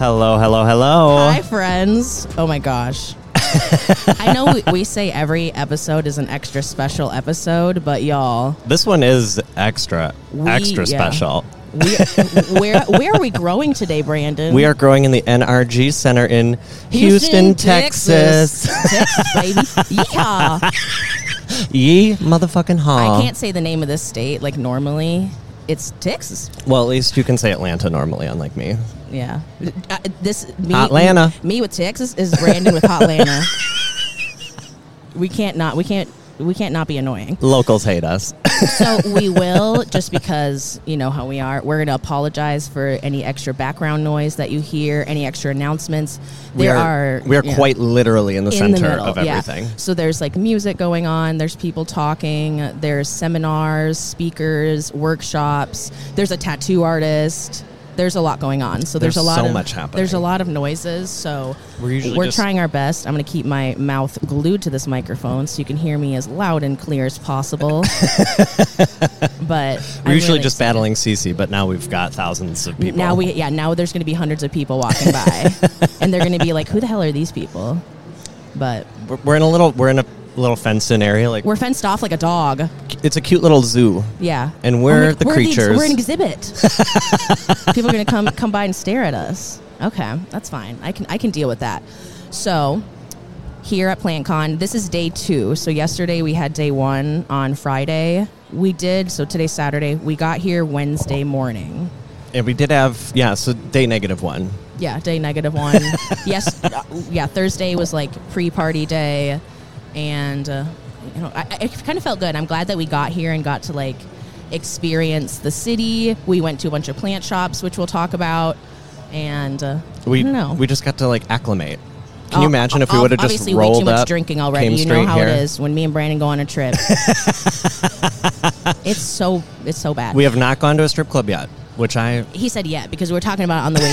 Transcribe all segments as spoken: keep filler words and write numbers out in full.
Hello, hello, hello. Hi, friends. Oh, my gosh. I know we, we say every episode is an extra special episode, but y'all. This one is extra, we, extra yeah. special. We, where where are we growing today, Brandon? We are growing in the N R G Center in Houston, Houston Texas. Texas, Texas baby. Yeehaw. Ye motherfucking haw. I can't say the name of this state like normally. It's Texas. Well, at least you can say Atlanta normally, unlike me. Yeah. Uh, this me, Hotlanta. Me, me with Texas is Brandon with Hotlanta. We can't not. We can't. We can't not be annoying. Locals hate us. So we will, just because you know how we are. We're going to apologize for any extra background noise that you hear, any extra announcements. We there are, are. we are yeah, quite literally in the in center the middle, of everything. Yeah. So there's like music going on. There's people talking. There's seminars, speakers, workshops. There's a tattoo artist. There's a lot going on. So there's, There's a lot so of much happening. There's a lot of noises. So We're usually we're just- trying our best. I'm going to keep my mouth glued to this microphone so you can hear me as loud and clear as possible. But We're I'm usually really just excited. battling Cece, but now we've got thousands of people. Now we yeah now there's going to be hundreds of people walking by, and they're going to be like, who the hell are these people? But We're, we're in a little we're in a little fenced-in area. Like we're fenced off like a dog. it's a cute little zoo. Yeah. And we're Oh my- the we're creatures. we're an exhibit. People are going to come come by and stare at us. Okay, that's fine. I can I can deal with that. So, here at PlantCon, this is day two. So yesterday we had day one on Friday. We did, so today's Saturday. We got here Wednesday morning. And we did have, yeah, so day negative one. Yeah, day negative one. yes, uh, yeah, Thursday was like pre-party day. And, uh, you know, I, I kind of felt good. I'm glad that we got here and got to, like, experience the city. We went to a bunch of plant shops, which we'll talk about. And, uh, We I don't know. we just got to, like, acclimate. Can Oh, you imagine if we ob- would have just obviously rolled way too much up, drinking already. came You know straight how here? it is when me and Brandon go on a trip. It's so it's so bad. We have not gone to a strip club yet, which I... He said yeah because we were talking about it on the way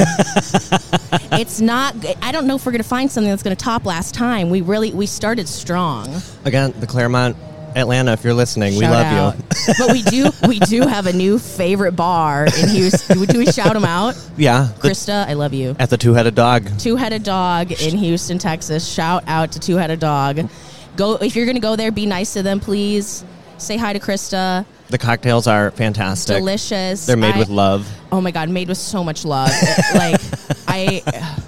here. It's not. I don't know if we're going to find something that's going to top last time. We really we started strong. Again, the Claremont, Atlanta, if you're listening, we Shout love out. you. But we do we do have a new favorite bar in Houston. Do we shout them out? Yeah. the- Krista, I love you. at the Two-Headed Dog. Two-Headed Dog in Houston, Texas. Shout out to Two-Headed Dog. Go if you're going to go there. Be nice to them, please. Say hi to Krista. The cocktails are fantastic. Delicious. They're made I- with love. Oh my God, made with so much love. like I,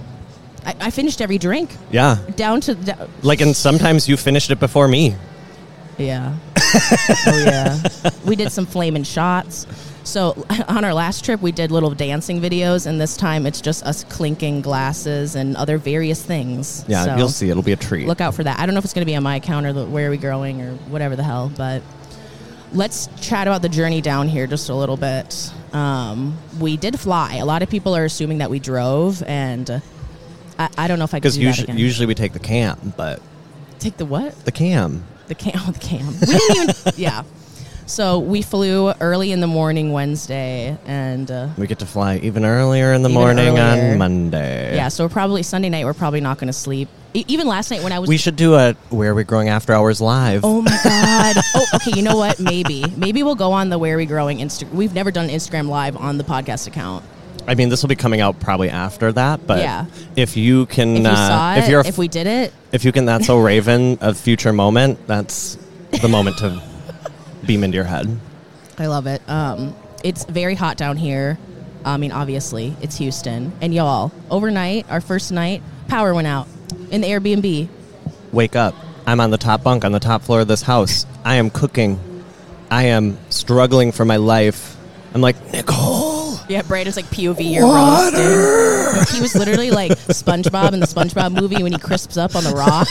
I, I finished every drink Yeah. down to d- Like, and sometimes you finished it before me. yeah. Oh yeah. We did some flaming shots. So on our last trip, we did little dancing videos, and this time it's just us clinking glasses and other various things. Yeah, So you'll see. It'll be a treat. look out for that. I don't know if it's going to be on my account or the Where Are We Growing or whatever the hell, but let's chat about the journey down here just a little bit. Um, we did fly. A lot of people are assuming that we drove, and uh, I, I don't know if I could Because do that usually, again. usually we take the cam, but Take the what? the cam. The cam. Oh, the cam. We didn't even. Yeah. So we flew early in the morning Wednesday, and uh, We get to fly even earlier in the Even morning earlier. on Monday. yeah. So we're probably Sunday night. We're probably not going to sleep. E- even last night when I was. We should do a Where Are We Growing After Hours live. Oh my God. Oh, okay. You know what? Maybe. Maybe we'll go on the Where Are We Growing Instagram. We've never done Instagram Live on the podcast account. I mean, this will be coming out probably after that, but Yeah. if you can, If you uh, saw if it, you're, a if we did it, if you can, That's So Raven, a future moment. That's the moment to beam into your head. I love it. Um, it's very hot down here. I mean, obviously, it's Houston. And y'all, overnight, our first night, power went out in the Airbnb. Wake up! I'm on the top bunk on the top floor of this house. I am cooking. I am struggling for my life. I'm like, Nicole. Yeah, Brandon's like P O V, you're roasted. He was literally like SpongeBob in the SpongeBob movie when he crisps up on the rock.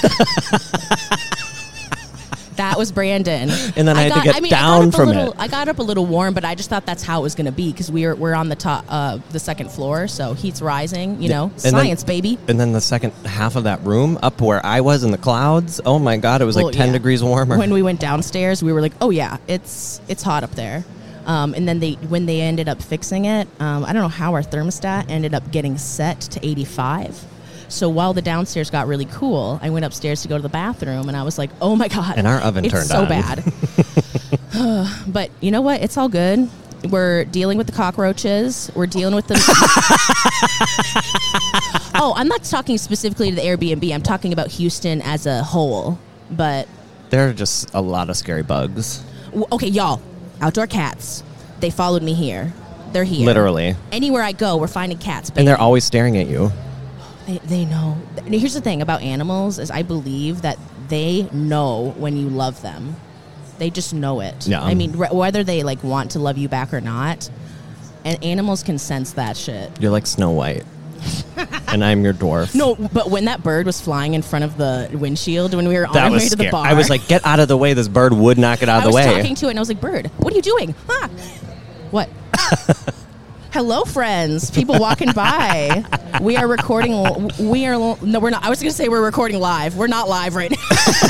That was Brandon. And then I had to get I mean, down I got up from a little, it. I got up a little warm, but I just thought that's how it was going to be because we were we're on the top, uh, the second floor, so heat's rising. You know, And then- science, baby. And then the second half of that room, up where I was in the clouds, oh my God, it was Well, like ten yeah. degrees warmer. When we went downstairs, we were like, "Oh yeah, it's it's hot up there." Um, and then they when they ended up fixing it, um, I don't know how our thermostat ended up getting set to eighty-five. So while the downstairs got really cool, I went upstairs to go to the bathroom, and I was like, "Oh my God!" And our oven it's turned so on. bad. But you know what? It's all good. We're dealing with the cockroaches. We're dealing with the. Oh, I'm not talking specifically to the Airbnb. I'm talking about Houston as a whole. But There are just a lot of scary bugs. w- okay, y'all, outdoor cats. They followed me here. They're here. Literally. Anywhere I go, we're finding cats. And they're baby. always staring at you. They, they know. Here's the thing about animals is I believe that they know when you love them. They just know it. Yeah. I mean, re- whether they like want to love you back or not, and animals can sense that shit. You're like Snow White. And I'm your dwarf. No, but when that bird was flying in front of the windshield when we were on That our was way to the scary. bar, I was like, get out of the way. This bird would not get out of I the was way. talking to it and I was like, "Bird, what are you doing?" Huh? What? Hello, friends. People walking by. We are recording. We are no, we're not. I was going to say we're recording live. We're not live right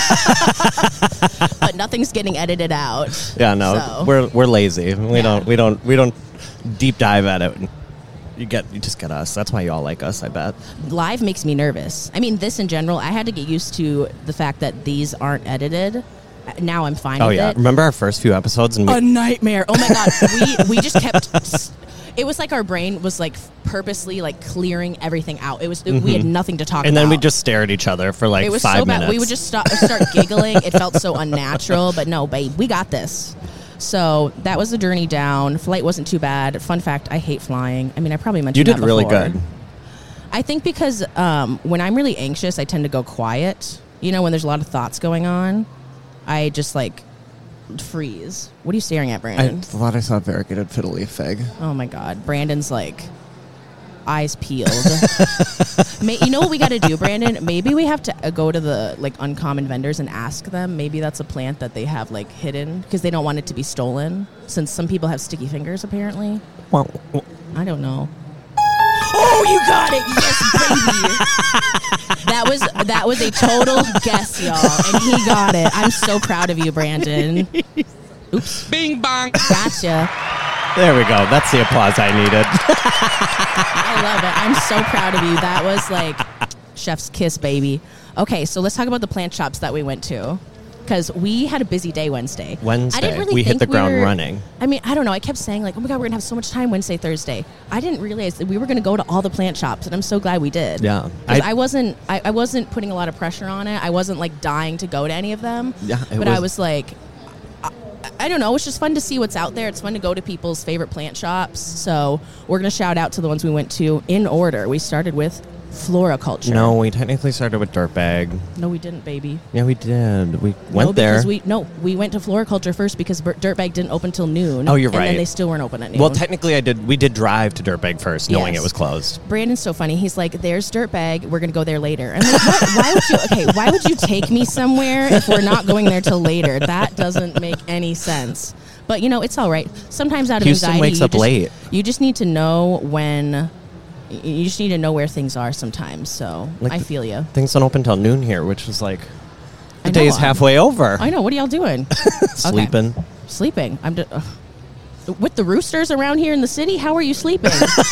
now. But nothing's getting edited out. Yeah, no, So. we're we're lazy. We Yeah. don't we don't we don't deep dive at it. You get you just get us. That's why you all like us, I bet. Live makes me nervous. I mean, this in general. I had to get used to the fact that these aren't edited. Now I'm fine Oh with yeah, it. remember our first few episodes and we, A nightmare. Oh my god. we we just kept. It was like our brain was like purposely like clearing everything out. It was we had nothing to talk and about. then we just stare at each other for like it was five so bad. minutes. We would just stop, start giggling. It felt so unnatural, but no, babe, we got this. So that was the journey down. Flight wasn't too bad. Fun fact: I hate flying. I mean, I probably mentioned You did that really before. good. I think because um, when I'm really anxious, I tend to go quiet. You know, when there's a lot of thoughts going on, I just like freeze. What are you staring at, Brandon? thought I saw variegated fiddle leaf fig. Oh my God, Brandon's like eyes peeled. May, you know what we got to do, Brandon? Maybe we have to uh, go to the like uncommon vendors and ask them. Maybe that's a plant that they have like hidden because they don't want it to be stolen. Since some people have sticky fingers, apparently. Well, I don't know. Oh, you got it! Yes, baby. That was that was a total guess, y'all, and he got it. I'm so proud of you, Brandon. Oops. Bing bong. Gotcha. there we go. That's the applause I needed. I love it. I'm so proud of you. That was like chef's kiss, baby. Okay, so let's talk about the plant shops that we went to. Because we had a busy day Wednesday. Wednesday. I didn't really we hit think the ground we were, running. I mean, I don't know. I kept saying like, oh my God, we're going to have so much time Wednesday, Thursday. I didn't realize that we were going to go to all the plant shops, and I'm so glad we did. Yeah. 'Cause I- I, wasn't I, I wasn't putting a lot of pressure on it. I wasn't like dying to go to any of them. Yeah, it But I was- was like, I, I don't know. It's just fun to see what's out there. It's fun to go to people's favorite plant shops. So we're going to shout out to the ones we went to in order. We started with Floriculture. No, we technically started with Dirtbag. No, we didn't, baby. Yeah, we did. We No, went there. because we no, we went to Floriculture first because Bur- Dirtbag didn't open till noon. Oh, you're and right. then they still weren't open at noon. well, technically, I did. We did drive to Dirtbag first, knowing Yes. it was closed. Brandon's so funny. He's like, "There's Dirtbag. We're gonna go there later." I'm like, what? Why would you? Okay, why would you take me somewhere if we're not going there till later? That doesn't make any sense. But you know, it's all right. Sometimes out of Houston anxiety, wakes you up just, late. You just need to know when. You just need to know where things are sometimes. So Like I the- feel you. Things don't open till noon here, which is like I the know, day's I'm- halfway over. I know. What are y'all doing? Sleeping. Okay. Sleeping. I'm just. Uh, with the roosters around here in the city, how are you sleeping?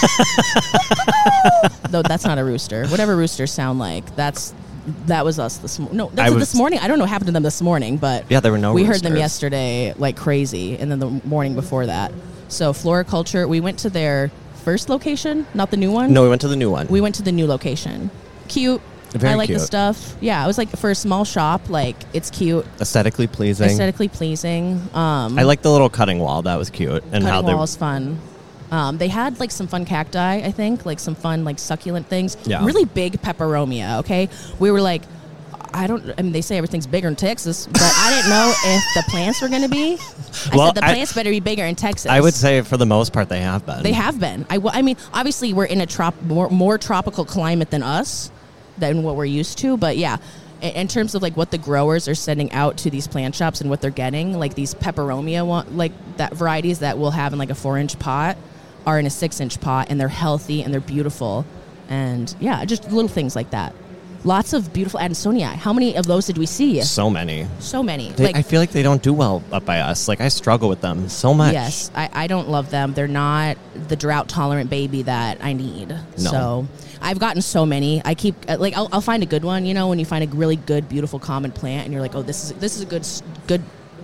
No, that's not a rooster. Whatever roosters sound like, that's that was us this morning. No, that's I was- this morning. I don't know what happened to them this morning, but Yeah, there were no We heard them roosters. yesterday like crazy, and then the morning before that. So Floriculture, we went to their first location, not the new one. No, we went to the new one. We went to the new location. Cute. Very I like the cute. stuff. Yeah, it was like for a small shop, like it's cute, Aesthetically pleasing. aesthetically pleasing. Um, I like the little cutting wall. That was cute. And how cutting they wall is fun. Um, they had like some fun cacti, I think, like some fun like succulent things. Yeah. Really big peperomia. Okay, we were like, I don't. I mean, they say everything's bigger in Texas, but I didn't know if the plants were going to be. I Well, said the I- plants better be bigger in Texas. I would say for the most part they have been. They have been. I, well, I mean, obviously we're in a trop more, more tropical climate than us, than what we're used to. But yeah, in, in terms of like what the growers are sending out to these plant shops and what they're getting, like these peperomia, one- like that varieties that we'll have in like a four inch pot are in a six inch pot, and they're healthy and they're beautiful, and yeah, just little things like that. Lots of beautiful Adansonii. How many of those did we see? So many. So many. They, like I feel like they don't do well up by us. Like I struggle with them so much. Yes, I, I don't love them. They're not the drought tolerant baby that I need. No. So I've gotten so many. I keep uh, like I'll, I'll find a good one. You know, when you find a really good, beautiful common plant, and you're like, oh, this is this is a good s- good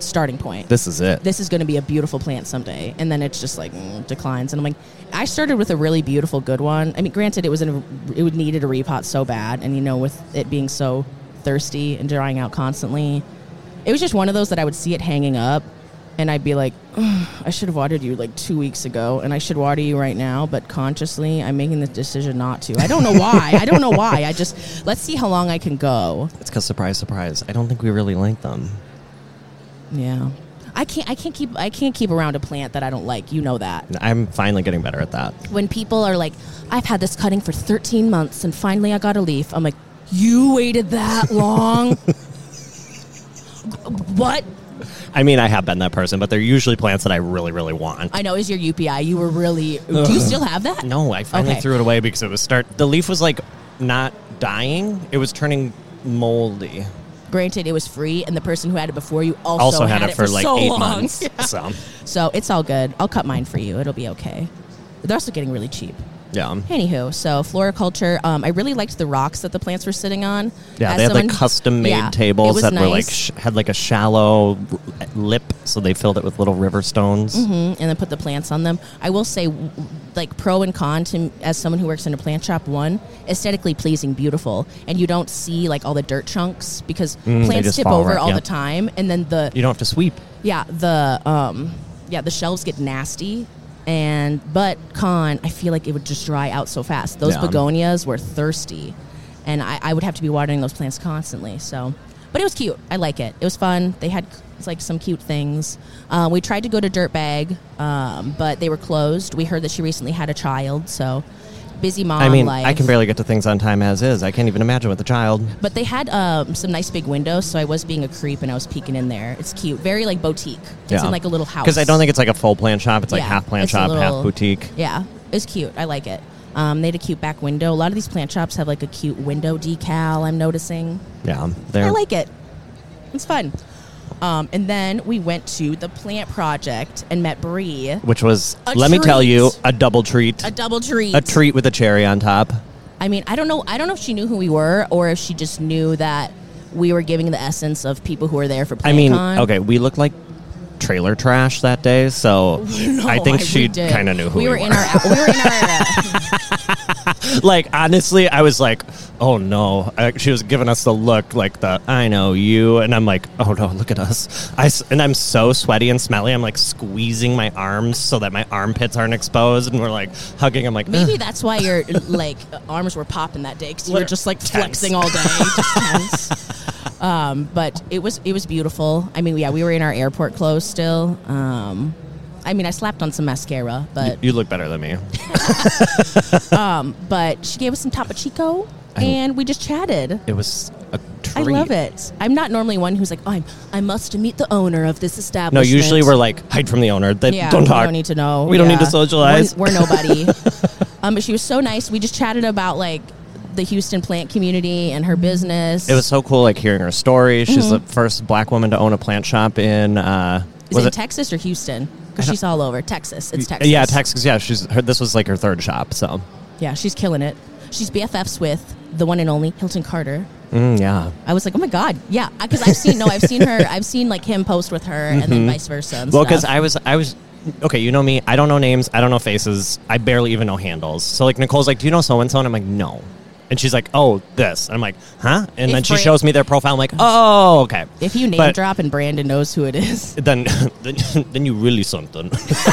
starting point. This is it. This is going to be a beautiful plant someday. And then it's just like mm, declines. And I'm like, I started with a really beautiful, good one. I mean, granted, it was in a, it would needed a repot so bad. And, you know, with it being so thirsty and drying out constantly, it was just one of those that I would see it hanging up. And I'd be like, I should have watered you like two weeks ago, and I should water you right now. But consciously, I'm making the decision not to. I don't know why. I don't know why. I just, let's see how long I can go. It's because, surprise, surprise, I don't think we really like them. Yeah. I can't I can't keep I can't keep around a plant that I don't like. You know that. I'm finally getting better at that. When people are like, I've had this cutting for thirteen months, and finally I got a leaf. I'm like, you waited that long? What? I mean, I have been that person, but they're usually plants that I really, really want. I know, is your U P I. You were really... Ugh. Do you still have that? No, I finally okay. threw it away because it was start... The leaf was, like, not dying. It was turning moldy. Granted, it was free, and the person who had it before you also, also had, had it for, for like, so eight long. months. Yeah. So. so it's all good. I'll cut mine for you. It'll be okay. They're also getting really cheap. Yeah. Anywho, so floriculture. Um, I really liked the rocks that the plants were sitting on. Yeah, As they had someone, like custom made yeah, tables that nice. were like sh- had like a shallow lip, so they filled it with little river stones, mm-hmm, and then put the plants on them. I will say, like pro and con to as someone who works in a plant shop. One, aesthetically pleasing, beautiful, and you don't see like all the dirt chunks because mm, plants tip fall over right, all yeah. the time, and then the you don't have to sweep. Yeah, the um, yeah the shelves get nasty. And but con, I feel like it would just dry out so fast. Those Yeah. begonias were thirsty, and I, I would have to be watering those plants constantly. So, but it was cute. I like it. It was fun. They had like some cute things. Uh, we tried to go to Dirtbag, um, but they were closed. We heard that she recently had a child, so busy mom I mean, life. I can barely get to things on time as is. I can't even imagine with a child. But they had um, some nice big windows, so I was being a creep and I was peeking in there. It's cute, very like boutique. It's Yeah. in like a little house. Because I don't think it's like a full plant shop. It's like Yeah, half plant it's a shop, little- half boutique. Yeah, it's cute. I like it. Um, they had a cute back window. A lot of these plant shops have like a cute window decal, I'm noticing. Yeah, they're I like it. It's fun. Um, and then we went to the plant project and met Bree. which was, A let me tell treat. you, a double treat. A double treat. A treat with a cherry on top. I mean, I don't know. I don't know if she knew who we were or if she just knew that we were giving the essence of people who were there for PlantCon. I mean, okay, we looked like trailer trash that day, so No, I think I- she we did. kind of knew who we, we were. were. in our. We were in our. Uh, Like, honestly, I was like, oh no. I, she was giving us the look, like the, I know you. And I'm like, oh no, look at us. I, s- and I'm so sweaty and smelly. I'm like squeezing my arms so that my armpits aren't exposed. And we're like hugging. I'm like, maybe "Ugh." that's why your like arms were popping that day because you were Liter- just like tense. flexing all day, just tense. Um, but it was it was beautiful. I mean, yeah, we were in our airport clothes still. Um, I mean, I slapped on some mascara, but You look better than me. um, but she gave us some Topo Chico, I- and we just chatted. It was a treat. I love it. I'm not normally one who's like, oh, I'm, I must meet the owner of this No, establishment. usually we're like, hide from the owner. They yeah, don't we talk. don't need to know. We don't need Yeah. to socialize. We're, we're nobody. um, but she was so nice. We just chatted about like the Houston plant community and her business. It was so cool, like hearing her story. She's the first black woman to own a plant shop in. Uh, Is was it, it Texas or Houston? Because she's all over. Texas. It's Texas. Yeah, Texas. Yeah, she's her, this was like her third shop. So Yeah, she's killing it. She's B F Fs with the one and only Hilton Carter. mm, yeah, I was like, oh my god, yeah, because I've seen no, I've seen her, I've seen like him post with her, and then vice versa. And well, because stuff. I was I was okay. You know me. I don't know names. I don't know faces. I barely even know handles. So like Nicole's like, do you know so and so? And I'm like, no. And she's like, oh, this. And I'm like, huh? And If then she Bra- shows me their profile. I'm like, oh, okay. If you name But- drop and Brandon knows who it is, Then, then, then you really something.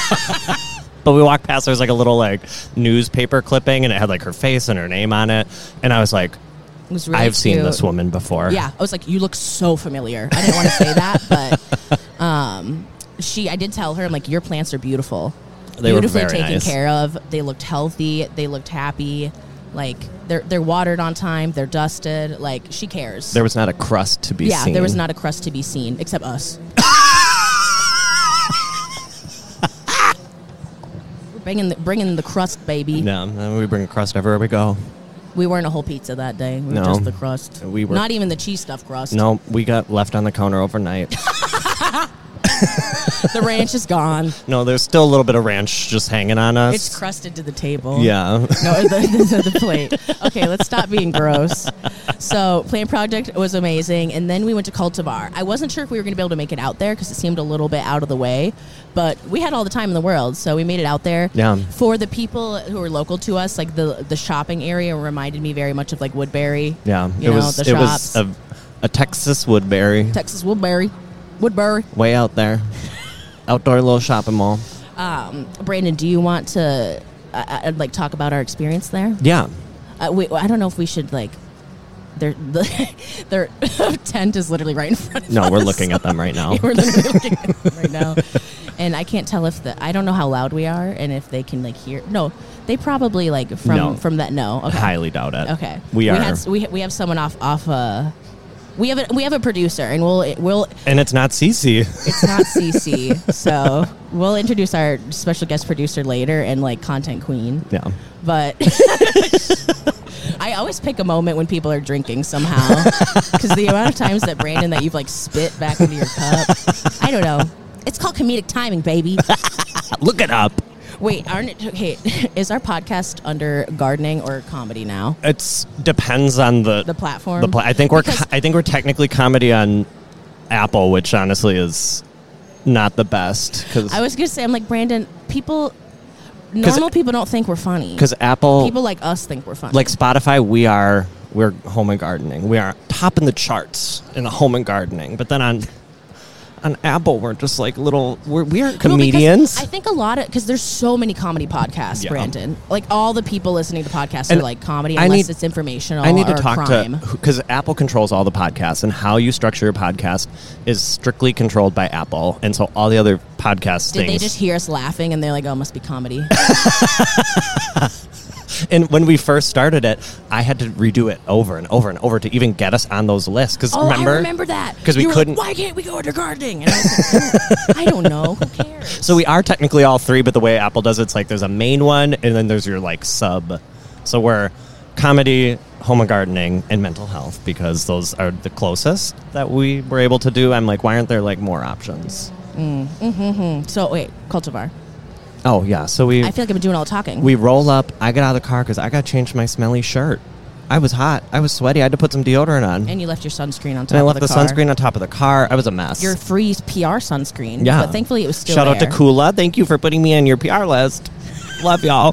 But we walked past. There's like a little like newspaper clipping, and it had like her face and her name on it. And I was like, it was really I've seen cute. this woman before. Yeah, I was like, you look so familiar. I didn't want to say that, but um, she, I did tell her, I'm like, your plants are beautiful. They were beautifully very taken nice. care of. They looked healthy. They looked happy. Like they're they're watered on time. They're dusted. Like she cares. There was not a crust to be yeah, seen. there was not a crust to be seen except us. We're bringing the, bringing the crust, baby. No, we bring a crust everywhere we go. We weren't a whole pizza that day. We were No. just the crust. We were- not even the cheese stuffed crust. No, we got left on the counter overnight. The ranch is gone. No, there's still a little bit of ranch just hanging on us. It's crusted to the table. Yeah. No, the, the, the plate. Okay, let's stop being gross. So, Plant Project was amazing, and then we went to Cultivar. I wasn't sure if we were going to be able to make it out there because it seemed a little bit out of the way, but we had all the time in the world, so we made it out there. Yeah. For the people who are local to us, like the the shopping area reminded me very much of like Woodbury. Yeah. You it know, was the it shops. was a, a Texas Woodbury. Texas Woodbury. Woodbury. Way out there. Outdoor little shopping mall. Um, Brandon, do you want to uh, uh, like talk about our experience there? Yeah. Uh, we, I don't know if we should like. Their the, their tent is literally right in front of No, us. we're looking at them right now. We're literally looking at them right now, and I can't tell if the I don't know how loud we are and if they can like hear. No, they probably like from No. from that. No, okay. Highly doubt it. Okay, We are. had, we we have someone off off. Uh, we have a, we have a producer, and we'll we'll. And it's not Cece. It's not Cece, so we'll introduce our special guest producer later and like content queen. Yeah. But I always pick a moment when people are drinking somehow, because the amount of times that Brandon that you've like spit back into your cup, I don't know. It's called comedic timing, baby. Look it up. Wait, aren't it, okay? Is our podcast under gardening or comedy now? It's depends on the The platform. The pla- I think we're Because- co- I think we're technically comedy on Apple, which honestly is not the best because I was gonna say, I'm like Brandon. People, normal people don't think we're funny. because Apple People like us think we're funny. like Spotify, we are we're home and gardening. We are top in the charts in the home and gardening. But then on on Apple, we're just like little. We're, we aren't No, because comedians. I think a lot of because there's so many comedy podcasts, Yeah. Brandon. Like all the people listening to podcasts And are like comedy, I unless need- it's informational. I need to or talk crime. to because Apple controls all the podcasts, and how you structure your podcast is strictly controlled by Apple, and so all the other podcast Did things. they just hear us laughing and they're like, "Oh, it must be comedy"? And when we first started it, I had to redo it over and over and over to even get us on those lists. Because Oh, remember, I remember that 'Cause we You were couldn't- Like, why can't we go under gardening? And I was like, I don't know. Who cares? so we are technically all three, but the way Apple does it's like there's a main one, and then there's your like sub. So we're comedy, home and gardening, and mental health because those are the closest that we were able to do. I'm like, why aren't there like more options? So wait, cultivar. Oh yeah, so we I feel like I've been doing all the talking. we roll up. I get out of the car because I got to change my smelly shirt. I was hot. I was sweaty. I had to put some deodorant on. and you left your sunscreen on top. And I left of the, the car. sunscreen on top of the car. I was a mess. Your free P R sunscreen. Yeah. but thankfully it was still Shout out to there. Kula. Thank you for putting me on your P R list. Love y'all.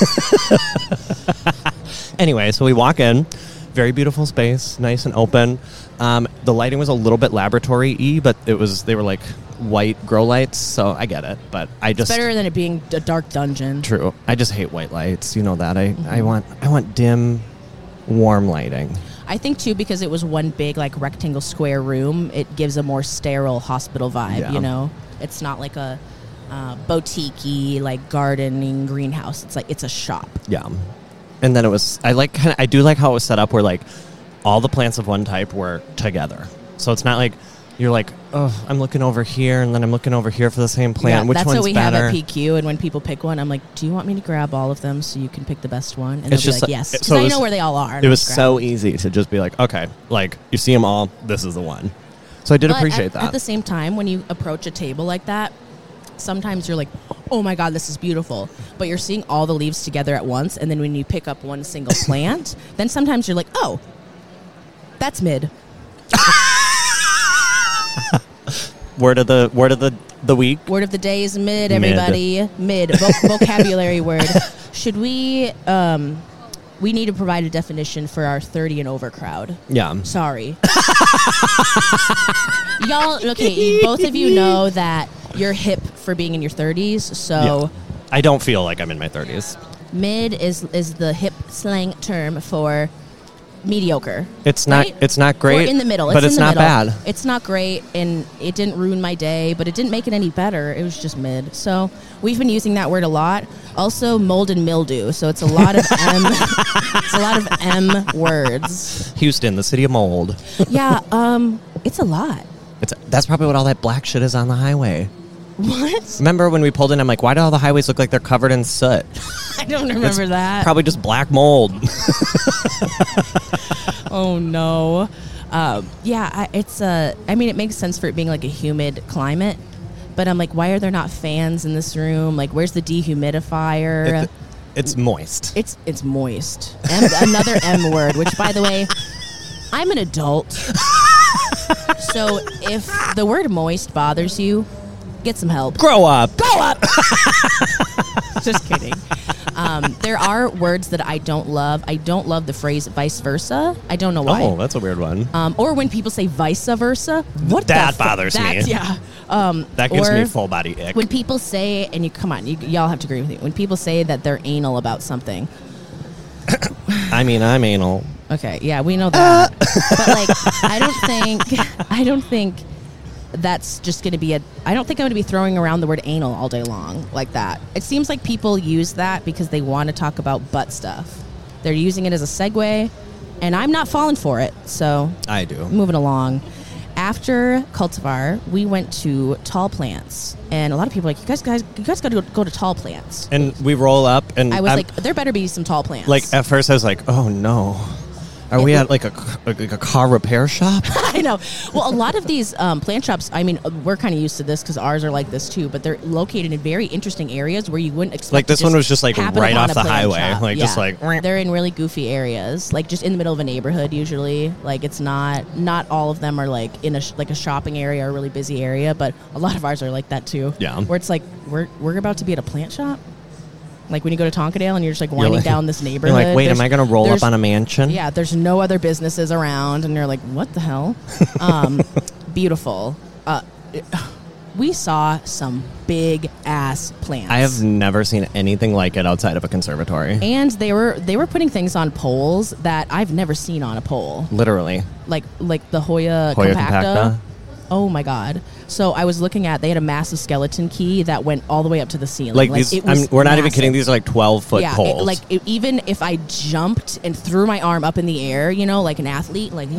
Anyway, so we walk in. Very beautiful space, nice and open. Um, the lighting was a little bit laboratory-y, but it was they were like white grow lights, so I get it. But I just Better than it being a dark dungeon. true. I just hate white lights. You know that. I, I want I want dim, warm lighting. I think too because it was one big like rectangle square room. It gives a more sterile hospital vibe. Yeah. You know, it's not like a uh, boutique-y like gardening greenhouse. It's like it's a shop. Yeah. And then it was, I like, kind of, I do like how it was set up where like all the plants of one type were together. So it's not like you're like, oh, I'm looking over here and then I'm looking over here for the same plant. Yeah, Which that's one's what we better? have at P Q. And when people pick one, I'm like, "Do you want me to grab all of them so you can pick the best one?" And they'll It's be just like, like- "Yes," it- because so it I was- know where they all are. and It I'll was just grab so them. easy to just be like, okay, like you see them all, this is the one. So I did But appreciate at, that. At the same time, when you approach a table like that, sometimes you're like, "Oh my god, this is beautiful," but you're seeing all the leaves together at once, and then when you pick up one single plant, then sometimes you're like, "Oh, that's mid." word of the word of the, the week. Word of the day is mid, Mid. everybody. Mid. Vo- vocabulary word. Should we, um, we need to provide a definition for our thirty and over crowd. Yeah. Sorry. Y'all, okay, both of you know that you're hip for being in your thirties, so Yeah. I don't feel like I'm in my thirties. mid is is the hip slang term for mediocre. It's not right? it's not great. Or in the middle. But it's it's in the not middle. bad. It's not great, and it didn't ruin my day, but it didn't make it any better. It was just mid. So we've been using that word a lot. Also, mold and mildew. So it's a lot of M. It's a lot of M words. Houston, the city of mold. Yeah. Um. It's a lot. It's that's probably what all that black shit is on the highway. What? Remember when we pulled in, I'm like, why do all the highways look like they're covered in soot? I don't remember It's that. Probably just black mold. Oh no. Um, yeah, I, it's uh, I mean, it makes sense for it being like a humid climate, But I'm like, why are there not fans in this room? Like, where's the dehumidifier? It, it's moist. It's it's moist. M, another M word, which, by the way, I'm an adult. So if the word moist bothers you, get some help. Grow up. Grow up. Just kidding. Um, there are words that I don't love. I don't love the phrase vice versa. I don't know why. Oh, that's a weird one. Um, or when people say vice versa. What That the bothers me. That's, yeah. Um, That gives or me full body ick. when people say, and you come on, you, y'all have to agree with me. When people say that they're anal about something. I mean, I'm anal. Okay, yeah, we know that. But like, I don't think, I don't think that's just going to be a. I don't think I'm going to be throwing around the word anal all day long like that. It seems like people use that because they want to talk about butt stuff. They're using it as a segue, and I'm not falling for it. So I do. moving along. After Cultivar, we went to Tall Plants, and a lot of people are like, you guys, guys, you guys got to go, go to Tall Plants. And we roll up, and I was I'm, like, there better be some tall plants. like at first I was like, oh no, are It we look- at like a like a car repair shop? I know. Well, a lot of these um, plant shops, I mean, we're kind of used to this because ours are like this too, but they're located in very interesting areas where you wouldn't expect Like to this one was just like happen right upon off a the plant highway, shop. like just Yeah. like. They're in really goofy areas, like just in the middle of a neighborhood usually. Like it's not, not all of them are like in a sh- like a shopping area or a really busy area, but a lot of ours are like that too. Yeah. Where it's like, we're, we're about to be at a plant shop. Like when you go to Tonkadale and you're just like winding like- down this You're neighborhood. like, wait, am there's- I going to roll up there's- on a mansion? Yeah, there's no other businesses around, and you're like, what the hell? Um, beautiful. Uh, we saw some big ass plants. I have never seen anything like it outside of a conservatory. and they were they were putting things on poles that I've never seen on a pole, Literally. like like the Hoya, Hoya compacta. compacta. Oh my god! So I was looking at they had a massive skeleton key that went all the way up to the ceiling. Like, these, it was I'm, we're not even massive. kidding. These are like twelve foot Yeah, it- poles. like it, even if I jumped and threw my arm up in the air, you know, like an athlete, like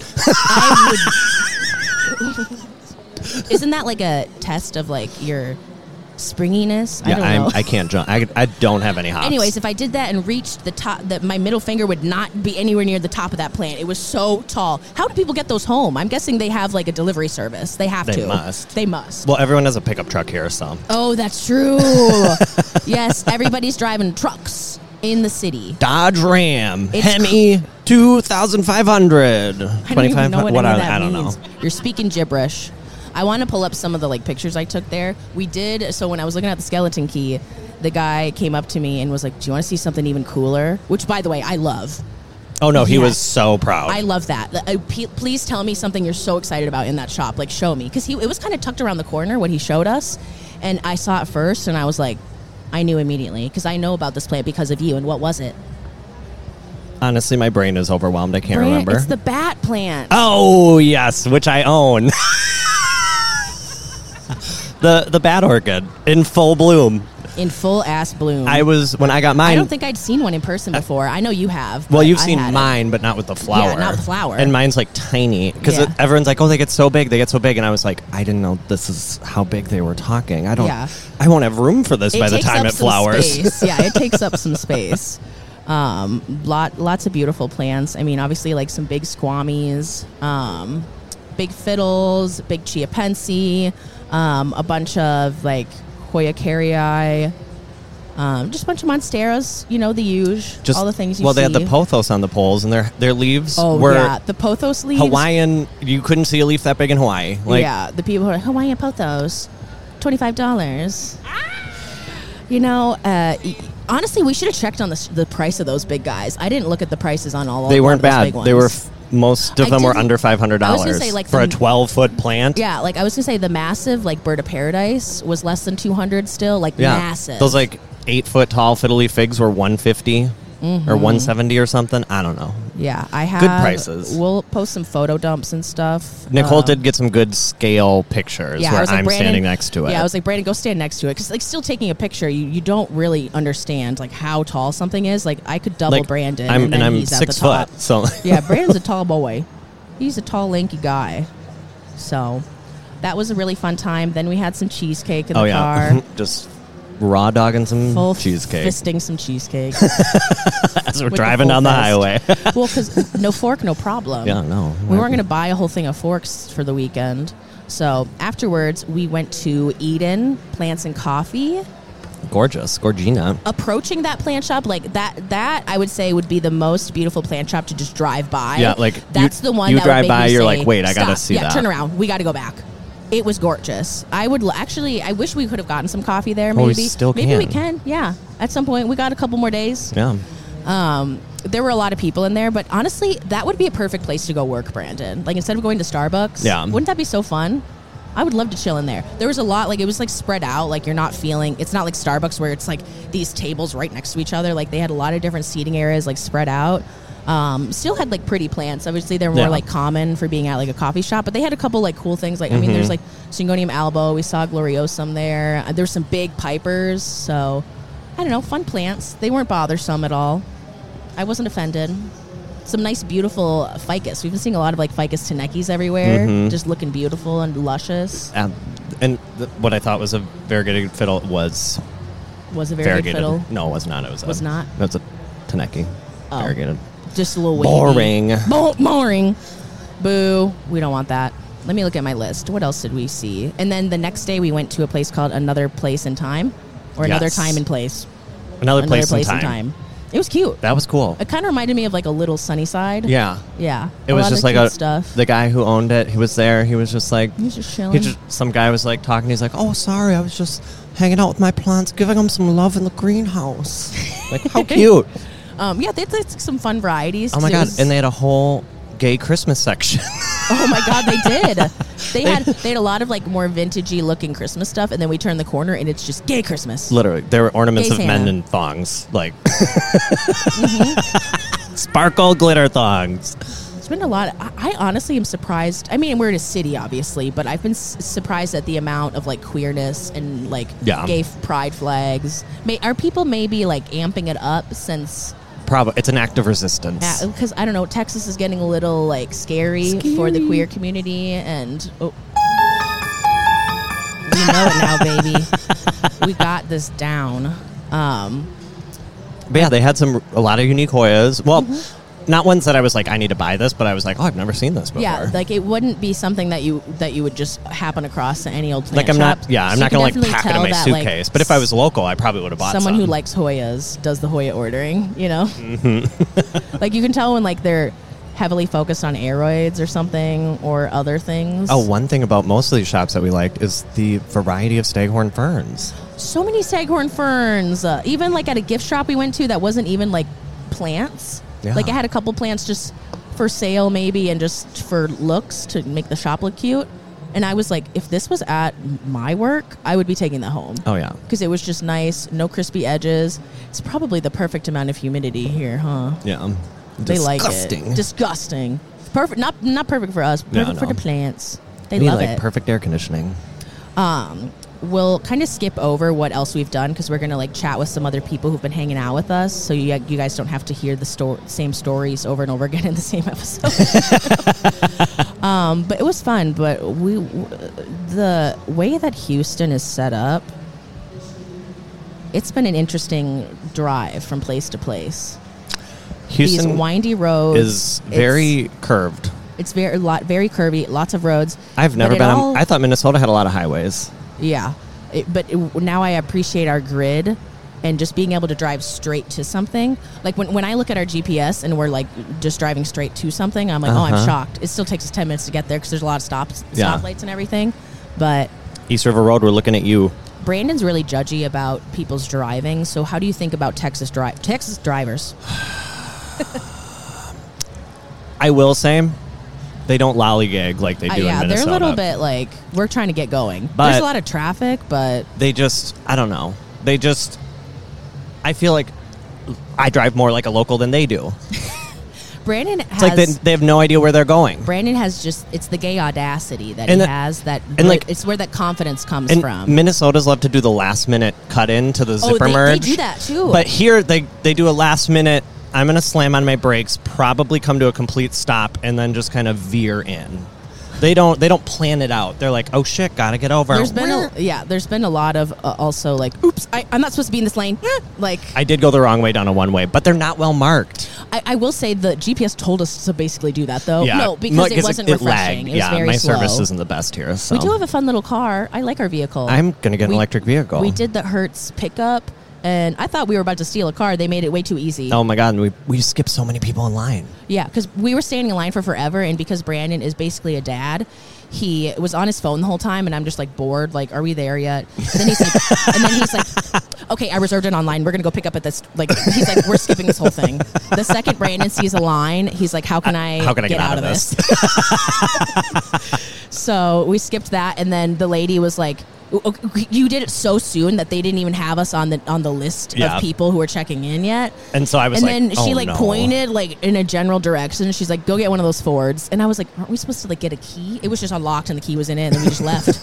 I would. Isn't that like a test of like your springiness? yeah, I don't I'm, know. I can't jump. I, I don't have any hops. Anyways, if I did that and reached the top, that my middle finger would not be anywhere near the top of that plant. It was so tall. How do people get those home? I'm guessing they have like a delivery service. They have They to. must. They must. Well, everyone has a pickup truck here, so. Oh, that's true. Yes, everybody's driving trucks in the city. Dodge Ram, It's Hemi, two thousand five hundred. I don't even know what, what any I, of that I don't means. know. You're speaking gibberish. I want to pull up some of the like pictures I took there. We did. So when I was looking at the skeleton key, the guy came up to me and was like, "Do you want to see something even cooler?" Which, by the way, I love. Oh, no, he Yes. was so proud. I love that. Uh, p- please tell me something you're so excited about in that shop. Like, show me, because he it was kind of tucked around the corner what he showed us, and I saw it first, and I was like, I knew immediately because I know about this plant because of you. And what was it? Honestly, my brain is overwhelmed. I can't Brand- remember. It's the bat plant. Oh, yes, which I own. the the bat orchid in full bloom. In full ass bloom. I was when I got mine. I don't think I'd seen one in person before. I know you have. Well, but you've I seen hadn't. mine, but not with the flower. not the flower. And mine's like tiny because Yeah. everyone's like, "Oh, they get so big, they get so big," and I was like, "I didn't know this is how big they were talking. I don't. Yeah. I won't have room for this It by the takes time up it some flowers." space. Yeah, it takes up some space. Um, lot, lots of beautiful plants. I mean, obviously, like some big squammies, um, big fiddles, big chiapensi, um, a bunch of like Hoya carrii, um, just a bunch of monsteras. You know, the huge, Just all the things you well, see. they had the pothos on the poles, and their their leaves Oh were yeah, the pothos leaves. Hawaiian. You couldn't see a leaf that big in Hawaii. Like, yeah, the people who are like, Hawaiian pothos, twenty-five dollars. You know, uh, y- honestly, we should have checked on the, s- the price of those big guys. I didn't look at the prices on all. they all weren't of those bad. Big ones. They were f- most of I them were didn't- under five hundred I was dollars gonna say, like, for the- a twelve foot plant. Yeah, like I was gonna say, the massive like bird of paradise was less than two hundred. Still, like Yeah. massive. Those like eight foot tall fiddly figs were one fifty or one seventy or something. I don't know. yeah, I have prices. We'll post some photo dumps and stuff. Nicole Um, did get some good scale pictures Yeah, I where was like, I'm Brandon- standing next to it. Yeah, I was like, Brandon, go stand next to it, because like still taking a picture, you, you don't really understand like how tall something is. Like I could double Like, Brandon, I'm, and, and then I'm he's at six the top. foot. So Yeah, Brandon's a tall boy. He's a tall, lanky guy. So that was a really fun time. Then we had some cheesecake in oh the yeah, car. just raw dogging some Full cheesecake fisting some cheesecake. as we're with the driving full down the fist. highway. Well, because no fork, no problem. yeah, no, We weren't going to buy a whole thing of forks for the weekend. So afterwards, we went to Eden Plants and Coffee. Gorgeous, Gorgina. Approaching that plant shop, like that, that I would say would be the most beautiful plant shop to just drive by. Yeah, like that's you, the one you that drive would make by, me you're say, like, wait, I gotta stop. see yeah, that. Turn around, we got to go back. It was gorgeous. I would l- actually, I wish we could have gotten some coffee there. Maybe, oh, we still maybe can. we can. Yeah, at some point, we got a couple more days. Yeah. Um, there were a lot of people in there, but honestly, that would be a perfect place to go work, Brandon. Like instead of going to Starbucks, yeah. wouldn't that be so fun? I would love to chill in there. There was a lot, like it was like spread out, like you're not feeling, it's not like Starbucks where it's like these tables right next to each other. Like they had a lot of different seating areas like spread out. Um, still had like pretty plants. Obviously they're more yeah. like common for being at like a coffee shop, but they had a couple like cool things. Like, mm-hmm. I mean, there's like Syngonium albo. We saw Gloriosum there. Uh, there's some big pipers. So I don't know, fun plants. They weren't bothersome at all. I wasn't offended. Some nice, beautiful ficus. We've been seeing a lot of like ficus tenekis everywhere, mm-hmm. just looking beautiful and luscious. Um, and th- what I thought was a variegated fiddle was was a variegated, variegated. fiddle. No, it was not. It was was a, not. It was a teneki. Oh. Variegated. Just a little wavy. Boring. Bo- boring. Boo. We don't want that. Let me look at my list. What else did we see? And then the next day we went to a place called Another Place in Time, or Another Yes. Time and Place. Another, Another place, place in in time. time. It was cute. That was cool. It kind of reminded me of like a Little Sunnyside. Yeah. Yeah. It a was lot just of like cute a stuff. the guy who owned it. He was there. He was just like He was just chilling. He just, some guy was like talking. He's like, "Oh, sorry, I was just hanging out with my plants, giving them some love in the greenhouse." Like, how cute. Um, yeah, they had like, some fun varieties. Oh my 'cause it god! was- And they had a whole gay Christmas section. Oh my god, they did. They had they had a lot of like more vintagey looking Christmas stuff, and then we turn the corner and it's just gay Christmas. Literally, there were ornaments Gay of Santa. men in thongs, like mm-hmm. sparkle glitter thongs. It's been a lot. I, I honestly am surprised. I mean, we're in a city, obviously, but I've been s- surprised at the amount of like queerness and like Yeah. gay f- pride flags. May, are people maybe like amping it up since? Probably, it's an act of resistance. Because I don't know, Texas is getting a little like scary, Scary. for the queer community, and oh, we know it now, baby. We got this down. Um, But yeah, they had some a lot of unique Hoyas. Well, Mm-hmm. not ones that I was like, I need to buy this, but I was like, oh, I've never seen this before. yeah, like it wouldn't be something that you that you would just happen across at any old plant like I'm shop. not. Yeah, I'm So not you gonna can like definitely pack it in tell my that, like, suitcase. But if I was local, I probably would have bought someone some. who likes Hoyas does the Hoya ordering, you know? Mm-hmm. Like you can tell when like they're heavily focused on aeroids or something or other things. Oh, one thing about most of these shops that we liked is the variety of staghorn ferns. So many staghorn ferns. Uh, even like at a gift shop we went to that wasn't even like plants. Yeah. Like I had a couple plants just for sale maybe and just for looks to make the shop look cute. And I was like, if this was at my work, I would be taking that home. Oh yeah, Because it was just nice, no crispy edges. It's probably the perfect amount of humidity here, huh? yeah. They like Disgusting. it. Disgusting. Perfect. Not not perfect for us. No, Perfect for no. the plants. They We need, love like it. perfect air conditioning. Um, we'll kind of skip over what else we've done because we're gonna like chat with some other people who've been hanging out with us, so you you guys don't have to hear the sto- same stories over and over again in the same episode. um, but it was fun. But we w- the way that Houston is set up, it's been an interesting drive from place to place. Houston These windy roads is very It's, curved. it's very lot very curvy, lots of roads. I've never but it been. all- on, I thought Minnesota had a lot of highways. Yeah, it, but it, now I appreciate our grid and just being able to drive straight to something. Like when, when I look at our G P S and we're like just driving straight to something, I'm like, oh, I'm Uh-huh. shocked. It still takes us ten minutes to get there because there's a lot of stops, Yeah. stoplights and everything. But East River Road, we're looking at you. Brandon's really judgy about people's driving. So how do you think about Texas drive Texas drivers? I will say, they don't lollygag like they Uh, do yeah, in they're Minnesota. a little bit like we're trying to get going. But- there's a lot of traffic, but They just, I don't know. They just, I feel like I drive more like a local than they do. Brandon It's has like they, they have no idea where they're going. Brandon has just it's the gay audacity that And he the- has that and, like- it's where that confidence comes And from. Minnesotas love to do the last minute cut in to the Oh, zipper they- they merge. do that, too. But here they they do a last minute. I'm going to slam on my brakes, probably come to a complete stop, and then just kind of veer in. They don't they don't plan it out. They're like, oh shit, gotta get over. There's been a, yeah, there's been a lot of uh, also like, oops, I, I'm not supposed to be in this lane. Like, I did go the wrong way down a one way, but they're not well marked. I, I will say the G P S told us to basically do that, though. Yeah. No, because No, it 'cause wasn't it refreshing. lagged. It was yeah, very my slow. service isn't the best here. So. We do have a fun little car. I like our vehicle. I'm going to get an We- electric vehicle. We did the Hertz pickup, and I thought we were about to steal a car. They made it way too easy. Oh, my God. We, we skipped so many people in line. Yeah, because we were standing in line for forever, and because Brandon is basically a dad, he was on his phone the whole time, and I'm just like bored. Like, are we there yet? And then he's like, and then he's like, okay, I reserved it online. We're gonna go pick up at this. Like, he's like, we're skipping this whole thing. The second Brandon sees a line, he's like, how can I, How can I get, out, of this? So we skipped that, and then the lady was like, you did it so soon that they didn't even have us on the on the list Yeah. of people who were checking in yet. And so I was and like, then she oh, like no. pointed like in a general direction. She's like, go get one of those Fords. And I was like, aren't we supposed to like get a key? It was just unlocked and the key was in it, and then we just left.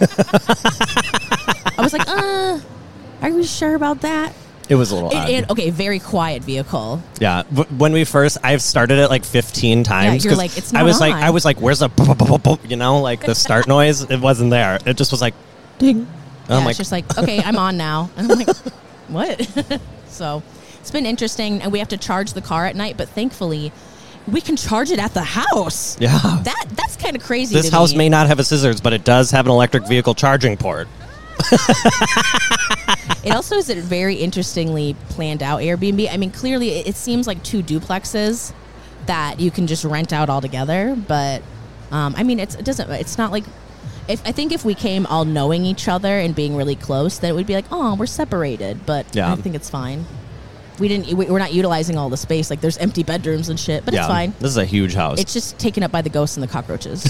I was like, uh, are we sure about that? It was a little odd. And, and okay, very quiet vehicle. Yeah, w- when we first, I've started it like fifteen times. you're 'cause like, it's I not was like, on. I was like, where's the, bu- bu- bu- bu- you know, like the start noise? It wasn't there. It just was like, ding. And Yeah, I'm like, it's just like, okay, I'm on now. And I'm like, what? So it's been interesting, and we have to charge the car at night, but thankfully we can charge it at the house. yeah. That that's kind of crazy. This to house me. may not have a scissors, but it does have an electric vehicle charging port. It also is a very interestingly planned out Airbnb. I mean, clearly it, it seems like two duplexes that you can just rent out all together. But um, I mean, it's, it doesn't. It's not like. If, I think if we came all knowing each other and being really close, then it would be like, oh, we're separated. But Yeah. I think it's fine. We didn't. we- We're not utilizing all the space. Like there's empty bedrooms and shit. But yeah, it's fine. This is a huge house. It's just taken up by the ghosts and the cockroaches.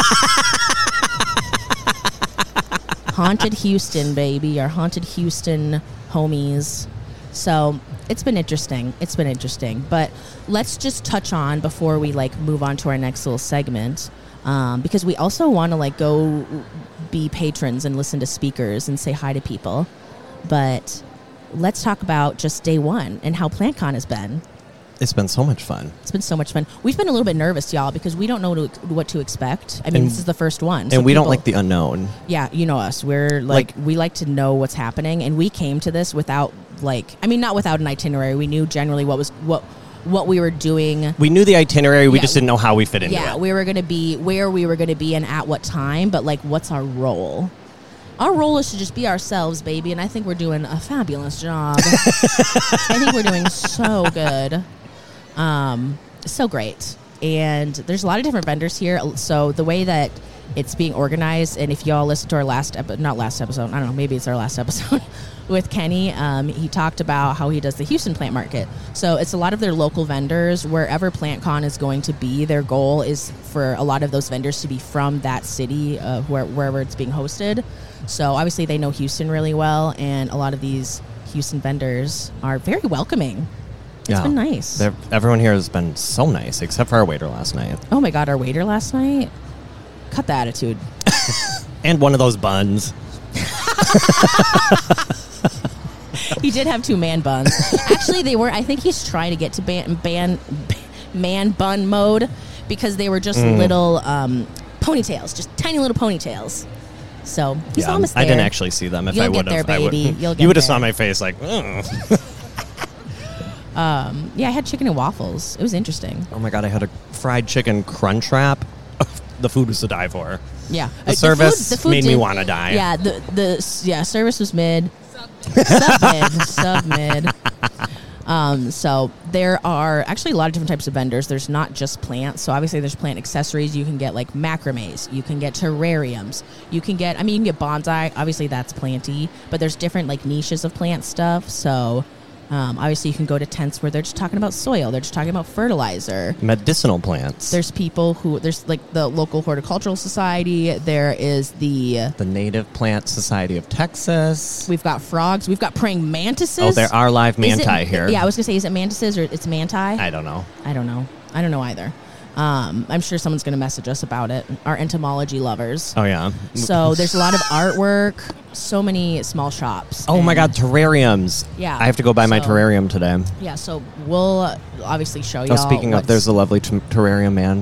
Haunted Houston, baby. Our Haunted Houston homies. So it's been interesting. It's been interesting. But let's just touch on before we like move on to our next little segment. Um, because we also want to like go be patrons and listen to speakers and say hi to people. But let's talk about just day one and how PlantCon has been. it's been so much fun. It's been so much fun. We've been a little bit nervous, y'all, because we don't know to, what to expect. I mean, And- this is the first one. And so we don't people- like the unknown. Yeah, you know us. We're like, Like- we like to know what's happening, and we came to this without like, I mean, not without an itinerary. We knew generally what was what what we were doing. We knew the itinerary, we Yeah. just didn't know how we fit into Yeah, it. we were going to be where we were going to be and at what time, but like, what's our role? Our role is to just be ourselves, baby, and I think we're doing a fabulous job. I think we're doing so good. Um, so great. And there's a lot of different vendors here. So the way that it's being organized, and if y'all listen to our last episode, not last episode, I don't know, maybe it's our last episode with Kenny, um, he talked about how he does the Houston Plant Market. So it's a lot of their local vendors. Wherever PlantCon is going to be, their goal is for a lot of those vendors to be from that city, uh, where, wherever it's being hosted. So obviously they know Houston really well, and a lot of these Houston vendors are very welcoming. It's Yeah. been nice. They're- Everyone here has been so nice, except for our waiter last night. Oh my God, our waiter last night. Cut the attitude. And one of those buns. He did have two man buns. Actually, they were, I think he's trying to get to ban, ban, man bun mode because they were just Mm. little um, ponytails, just tiny little ponytails. So he's Yeah, almost there. I didn't actually see them. If You'll I get would have, there, I would. baby. You'll get You would have there. saw my face like, "Ugh." Um, yeah, I had chicken and waffles. It was interesting. oh my God, I had a fried chicken crunch wrap. The food was to die for. Yeah, The Uh, service made me wanna die. Yeah, the the yeah service was mid, sub mid, sub mid. Um, so there are actually a lot of different types of vendors. There's not just plants. So obviously there's plant accessories. You can get like macrames. You can get terrariums. You can get, I mean, you can get bonsai. Obviously that's planty, but there's different like niches of plant stuff. So um, obviously you can go to tents where they're just talking about soil. They're just talking about fertilizer. Medicinal plants. There's people who, there's like the local horticultural society. There is the, the Native Plant Society of Texas. we've got frogs. We've got praying mantises. Oh, there are live Is it- manti here. Yeah, I was going to say, is it mantises or it's manti? I don't know. I don't know. I don't know either. Um, I'm sure someone's going to message us about it. Our entomology lovers. Oh, yeah. So there's a lot of artwork. So many small shops. Oh, my and- God, terrariums. Yeah. I have to go buy my So- terrarium today. Yeah, so we'll uh, obviously show you. Oh, speaking of, there's a lovely t- terrarium man.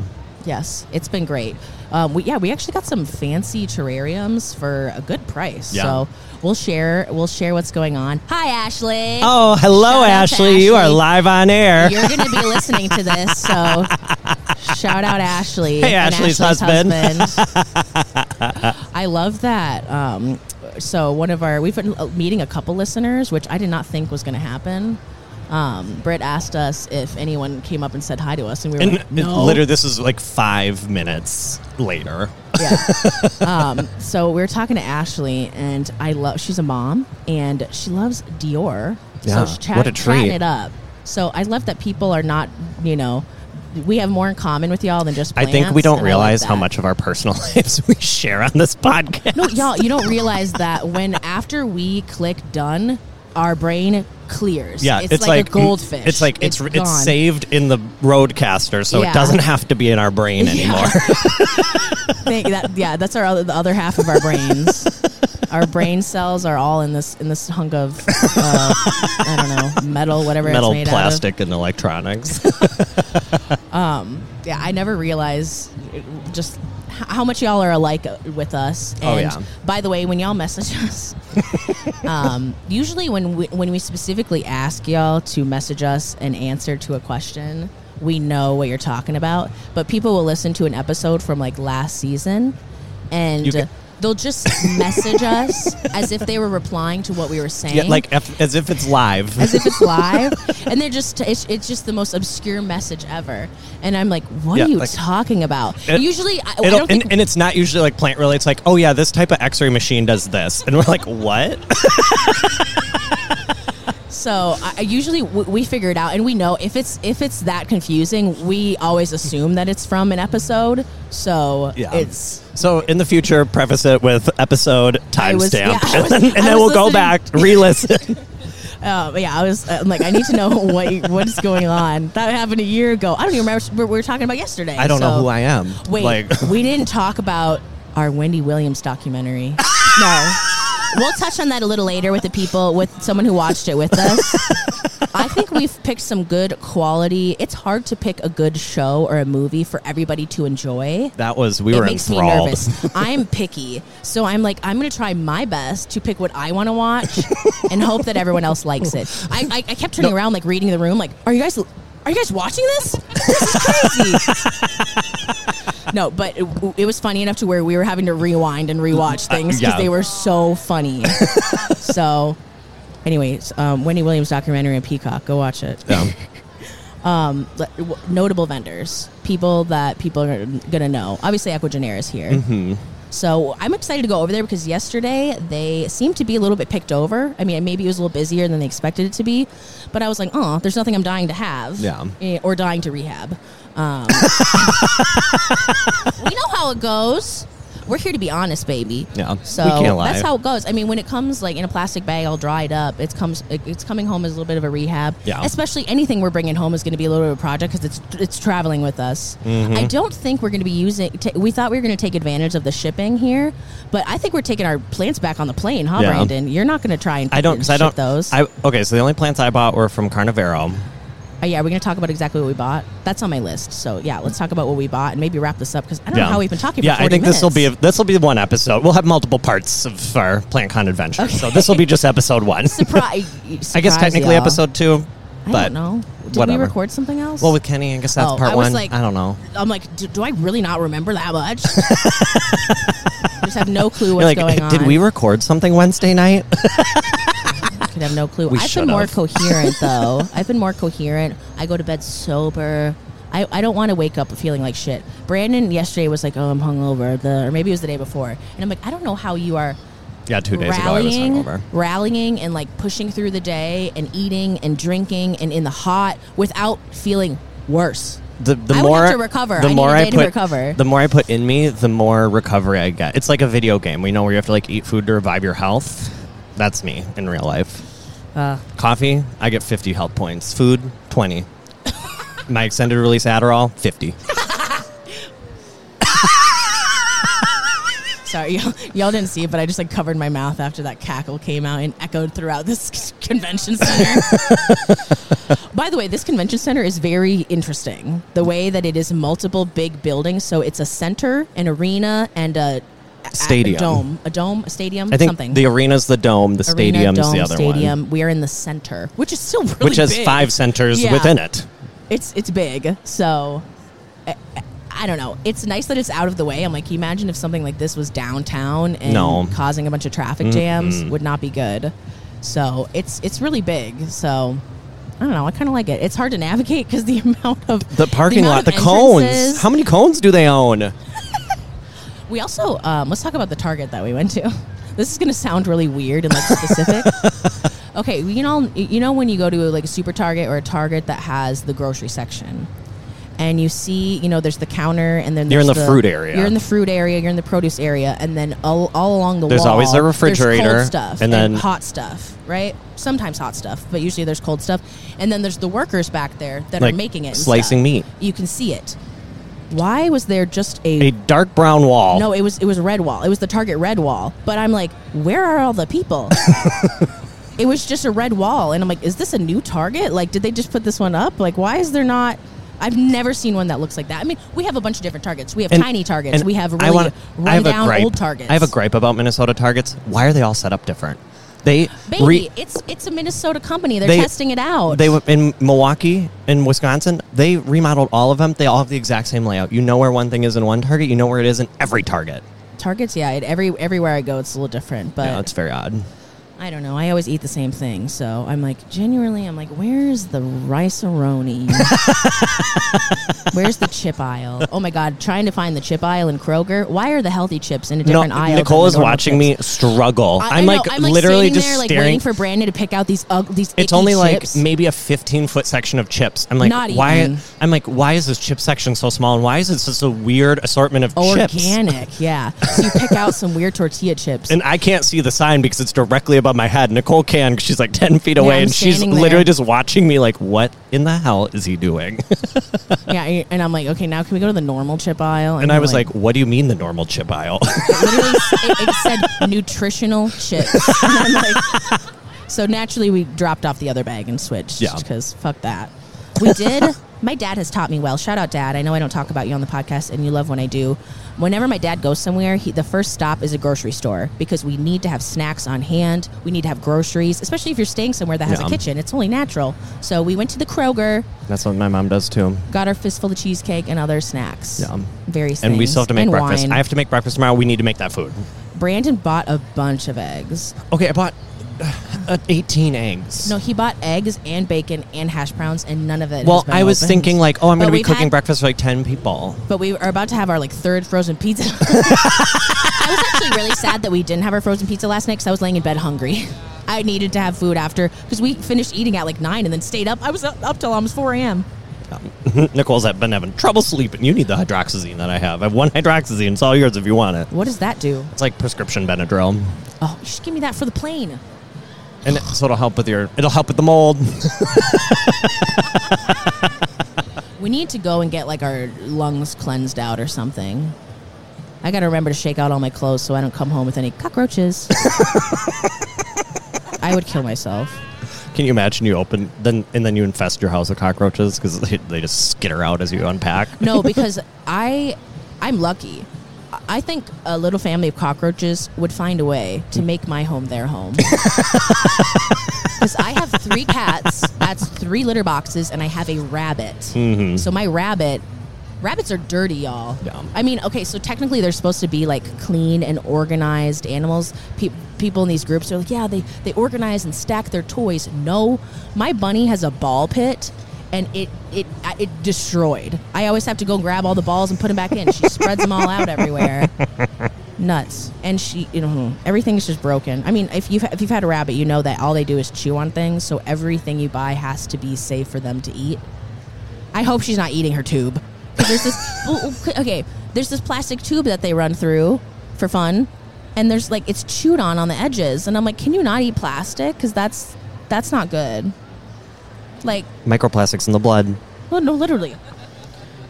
Yes, it's been great. Um, we, yeah, we actually got some fancy terrariums for a good price. Yeah. So we'll share we'll share what's going on. Hi, Ashley. Oh, hello, Shout out to Ashley. You are live on air. You're going to be listening to this, so shout out Ashley. Hey, and Ashley's husband. husband. I love that. Um, so one of our, we've been meeting a couple listeners, which I did not think was going to happen. Um, Britt asked us if anyone came up and said hi to us, and we were And like, no. literally, this is like five minutes later. Yeah. um, so we were talking to Ashley, and I love. She's a mom, and she loves Dior. Yeah, So she's chat, what a treat. chatting it up. So I love that people are not, you know, we have more in common with y'all than just plants. I think we don't and I love realize how that. much of our personal lives we share on this podcast. No, y'all, you don't realize that when after we click done, our brain clears. Yeah, it's, it's like, like a goldfish. It's like it's it's, gone. saved in the Roadcaster, so Yeah. it doesn't have to be in our brain Yeah. anymore. Think that, yeah, that's our other, the other half of our brains. Our brain cells are all in this in this hunk of uh, I don't know, metal, whatever Metal, it's made plastic, and electronics. out of. Um, yeah, I never realized just h- how much y'all are alike with us. And Oh, yeah. by the way, when y'all message us, um, usually when we, when we specifically ask y'all to message us an answer to a question, we know what you're talking about. But people will listen to an episode from like last season, and You can- they'll just message us as if they were replying to what we were saying. Yeah, like if, as if it's live. As if it's live, and they're just it's, it's just the most obscure message ever, and I'm like, what Yeah, are you like- talking about? It- Usually I, I It'll- don't think and, and it's not usually like plant related. It's like, oh yeah, this type of X-ray machine does this, and we're like, what? so. I, I usually w- we figure it out, and we know if it's if it's that confusing, we always assume that it's from an episode. So Yeah. it's So in the future, preface it with episode I was- timestamp, yeah, I was- and then I we'll was go listening. back, re-listen. uh, but yeah, I was uh, I'm like, I need to know what what's going on. That happened a year ago. I don't even remember what we were talking about yesterday. I don't know so- who I am. Wait, like, we didn't talk about our Wendy Williams documentary. No. We'll touch on that a little later with the people, with someone who watched it with us. I think we've picked some good quality. It's hard to pick a good show or a movie for everybody to enjoy. that was we It were makes me enthralled. nervous. I'm picky. So I'm like, I'm going to try my best to pick what I want to watch and hope that everyone else likes it. I, I, I kept turning No. around, like reading the room, like, are you guys... Are you guys watching this? This is crazy. No, but it, it was funny enough to where we were having to rewind and rewatch things because yeah. they were so funny. So, anyways, um, Wendy Williams documentary on Peacock. Go watch it. Yeah. Um, le- w- notable vendors, people that people are gonna know. Obviously, Aquagenera is here. Mm-hmm. So I'm excited to go over there because yesterday they seemed to be a little bit picked over. I mean, maybe it was a little busier than they expected it to be, but I was like, oh, there's nothing I'm dying to have, Yeah. eh, or dying to rehab. Um, we know how it goes. We're here to be honest, baby. Yeah, So we can't lie. that's how it goes. I mean, when it comes like in a plastic bag, all dried up, it comes. It, it's coming home as a little bit of a rehab. Yeah. Especially anything we're bringing home is going to be a little bit of a project because it's it's traveling with us. Mm-hmm. I don't think we're going to be using. T- we thought we were going to take advantage of the shipping here, but I think we're taking our plants back on the plane, huh, Yeah. Brandon? You're not going to try and I don't because I ship don't those. I okay. So the only plants I bought were from Carnivero. Oh, yeah, we're going to talk about exactly what we bought. That's on my list. So yeah, let's talk about what we bought and maybe wrap this up because I don't know how we've been talking. Yeah, for forty I think this will be minutes. this will be one episode. We'll have multiple parts of our PlantCon adventure. Okay. So this will be just episode one. Surprise! I guess technically episode two, I but don't know. Did whatever. we record something else? Well, with Kenny, I guess that's Oh, part I was one. like- I don't know. I'm like, do, do I really not remember that much? Just have no clue You're what's like, going on. did we record something Wednesday night? Could have no clue. We I've should been more have. coherent though. I've been more coherent. I go to bed sober. I, I don't want to wake up feeling like shit. Brandon yesterday was like, oh, I'm hungover. The or maybe it was the day before, and I'm like, I don't know how you are Yeah, two days ago I was rallying, hungover. rallying, and like pushing through the day and eating and drinking and in the hot without feeling worse. The, the I would more have to recover. The I need more a day I to put, recover. the more I put in me, the more recovery I get. It's like a video game. We know where you have to like eat food to revive your health. That's me in real life. Uh, Coffee, I get fifty health points. Food, twenty. My extended release Adderall, fifty. Sorry, y'all, y'all didn't see it, but I just like covered my mouth after that cackle came out and echoed throughout this convention center. By the way, this convention center is very interesting. The way that it is multiple big buildings. So it's a center, an arena, and a stadium. A dome. A dome, a stadium, I think something. the arena's the dome, the stadium's Arena, dome, the other stadium. one. We are in the center, which is still really Which has big. five centers Yeah. within it. It's it's big, so I, I don't know. It's nice that it's out of the way. I'm like, can you imagine if something like this was downtown and No. causing a bunch of traffic jams would not be good. So it's it's really big. So I don't know. I kind of like it. It's hard to navigate because the amount of The parking the lot, amount the of cones. entrances. How many cones do they own? We also um, let's talk about the Target that we went to. This is going to sound really weird and like specific. Okay, you know, you know when you go to like a Super Target or a Target that has the grocery section, and you see, you know, there's the counter, and then You're in there's the fruit area. You're in the fruit area. You're in the produce area, and then all, all along the There's wall, always the refrigerator, there's cold stuff and and, then- hot stuff, right? Sometimes hot stuff, but usually there's cold stuff, and then there's the workers back there that Like are making it, and slicing stuff. meat. You can see it. Why was there just A dark brown wall. no, it was it was a red wall. It was the Target red wall. But I'm like, where are all the people? It was just a red wall, and I'm like, is this a new Target? Like, did they just put this one up? Like, why is there not? I've never seen one that looks like that. I mean, we have a bunch of different Targets. We have And- tiny Targets. and We have I really wanna- I have a rundown gripe. old Targets. I have a gripe about Minnesota Targets. Why are they all set up different? They Baby, re- it's it's a Minnesota company. They're They- testing it out. They in Milwaukee, in Wisconsin, they remodeled all of them. They all have the exact same layout. You know where one thing is in one Target. You know where it is in every Target. Targets, yeah. It, every everywhere I go, it's a little different. But Yeah, it's very odd. I don't know. I always eat the same thing. So I'm like, genuinely, I'm like, where's the rice-a-roni? Where's the chip aisle? Oh, my God. Trying to find the chip aisle in Kroger. Why are the healthy chips in a different no, aisle? Nicole than is the normal watching chips? me struggle. I, I I'm, know, like, I'm like literally standing just there, like staring. waiting for Brandon to pick out these uh, these. It's icky only chips. like maybe a fifteen foot section of chips. I'm like, Not why? even. I'm like, why is this chip section so small? And why is it such a weird assortment of chips? Organic, yeah. So you pick out some weird tortilla chips. And I can't see the sign because it's directly above my head. Nicole can because she's like ten feet away, I'm and she's standing literally there. just watching me like, what in the hell is he doing? Yeah, and I'm like, okay, now can we go to the normal chip aisle? And I we're was like, what do you mean the normal chip aisle? literally, it, it said nutritional chips. And I'm like, so naturally, we dropped off the other bag and switched. Yeah. Because fuck that. We did. My dad has taught me well. Shout out, Dad. I know I don't talk about you on the podcast, and you love when I do. Whenever my dad goes somewhere, he, the first stop is a grocery store because we need to have snacks on hand. We need to have groceries, especially if you're staying somewhere that has Yeah. a kitchen. It's only natural. So we went to the Kroger, That's what my mom does too. got our fistful of cheesecake and other snacks. Yeah. Various And things. we still have to make And breakfast. wine. I have to make breakfast tomorrow. We need to make that food. Brandon bought a bunch of eggs. Okay, I bought uh, eighteen eggs. No, he bought eggs and bacon and hash browns, and none of it. Well, has been I was opened. thinking like, oh, I'm But going to be we've cooking had- breakfast for like ten people. But we are about to have our like third frozen pizza. I was actually really sad that we didn't have our frozen pizza last night because I was laying in bed hungry. I needed to have food after because we finished eating at like nine and then stayed up. I was up, up till almost four a.m. Nicole's been having trouble sleeping. You need the hydroxyzine that I have. I have one hydroxyzine. It's all yours if you want it. What does that do? It's like prescription Benadryl. Oh, you should give me that for the plane. And it, so it'll help with your, it'll help with the mold. We need to go and get like our lungs cleansed out or something. I got to remember to shake out all my clothes so I don't come home with any cockroaches. I would kill myself. Can you imagine you open, then and then you infest your house with cockroaches because they, they just skitter out as you unpack? No, because I, I'm lucky. I think a little family of cockroaches would find a way to make my home their home. Because I have three cats, that's three litter boxes, and I have a rabbit. Mm-hmm. So my rabbit, rabbits are dirty, y'all. Yeah. I mean, okay, so technically they're supposed to be like clean and organized animals. Pe- people in these groups are like, yeah, they, they organize and stack their toys. No, my bunny has a ball pit. And it it it destroyed. I always have to go grab all the balls and put them back in. She spreads them all out everywhere. Nuts. And she, you know, everything's just broken. I mean, if you've if you've had a rabbit, you know that all they do is chew on things. So everything you buy has to be safe for them to eat. I hope she's not eating her tube. 'Cause there's this okay. There's this plastic tube that they run through for fun, and there's like it's chewed on on the edges. And I'm like, can you not eat plastic? Because that's that's not good. Like. Microplastics in the blood. Well, no, literally.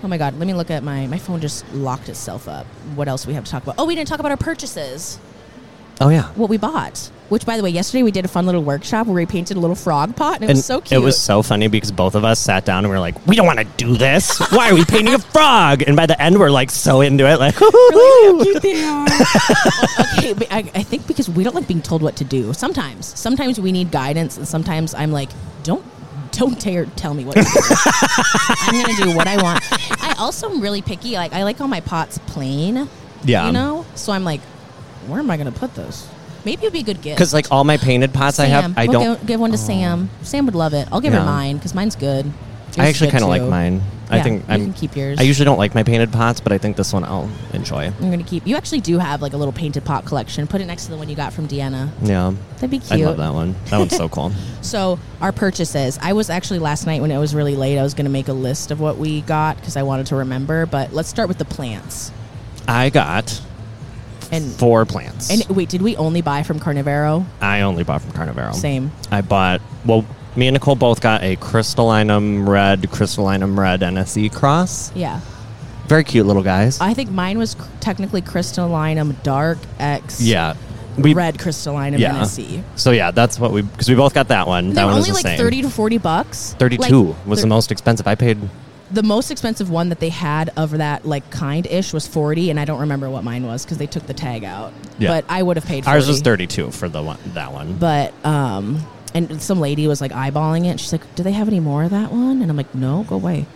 Oh my God, let me look at my, my phone just locked itself up. What else do we have to talk about? Oh, we didn't talk about our purchases. Oh, yeah. What we bought. Which, by the way, yesterday we did a fun little workshop where we painted a little frog pot, and it and was so cute. It was so funny because both of us sat down and we were like, we don't want to do this. Why are we painting a frog? And by the end, we're like so into it. Like, really how cute they are. Okay, but I, I think because we don't like being told what to do. Sometimes. Sometimes we need guidance, and sometimes I'm like, don't don't dare tell me what to do. I'm going to do what I want. I also am really picky. Like, I like all my pots plain. Yeah. You know? So I'm like, where am I going to put those? Maybe it'd be a good gift. because like all my painted pots Sam. I have, I we'll don't. Give, give one to Sam. Sam would love it. I'll give Yeah. her mine because mine's good. I Yours actually is kind of good, like too. mine. I Yeah, think you I'm. can keep yours. I usually don't like my painted pots, but I think this one I'll enjoy. I'm going to keep. You actually do have like a little painted pot collection. Put it next to the one you got from Deanna. Yeah. That'd be cute. I love that one. That one's so cool. So our purchases. I was actually last night when it was really late, I was going to make a list of what we got because I wanted to remember. But let's start with the plants. I got And four plants. and wait, did we only buy from Carnivoro? I only bought from Carnivoro. Same. I bought, well, me and Nicole both got a Crystallinum Red, Crystallinum Red N S E cross. Yeah. Very cute little guys. I think mine was cr- technically Crystallinum Dark X. yeah. We, Red Crystallinum Yeah. N S E. So yeah, that's what we, because we both got that one. They that were one was only the like same. thirty to forty bucks. thirty-two Like, was thir- the most expensive. I paid, The most expensive one that they had of that like kind-ish was forty, and I don't remember what mine was because they took the tag out. Yeah. But I would have paid forty. ours was thirty-two for the one, that one. But um, and some lady was like eyeballing it. She's like, "Do they have any more of that one?" And I'm like, "No, go away."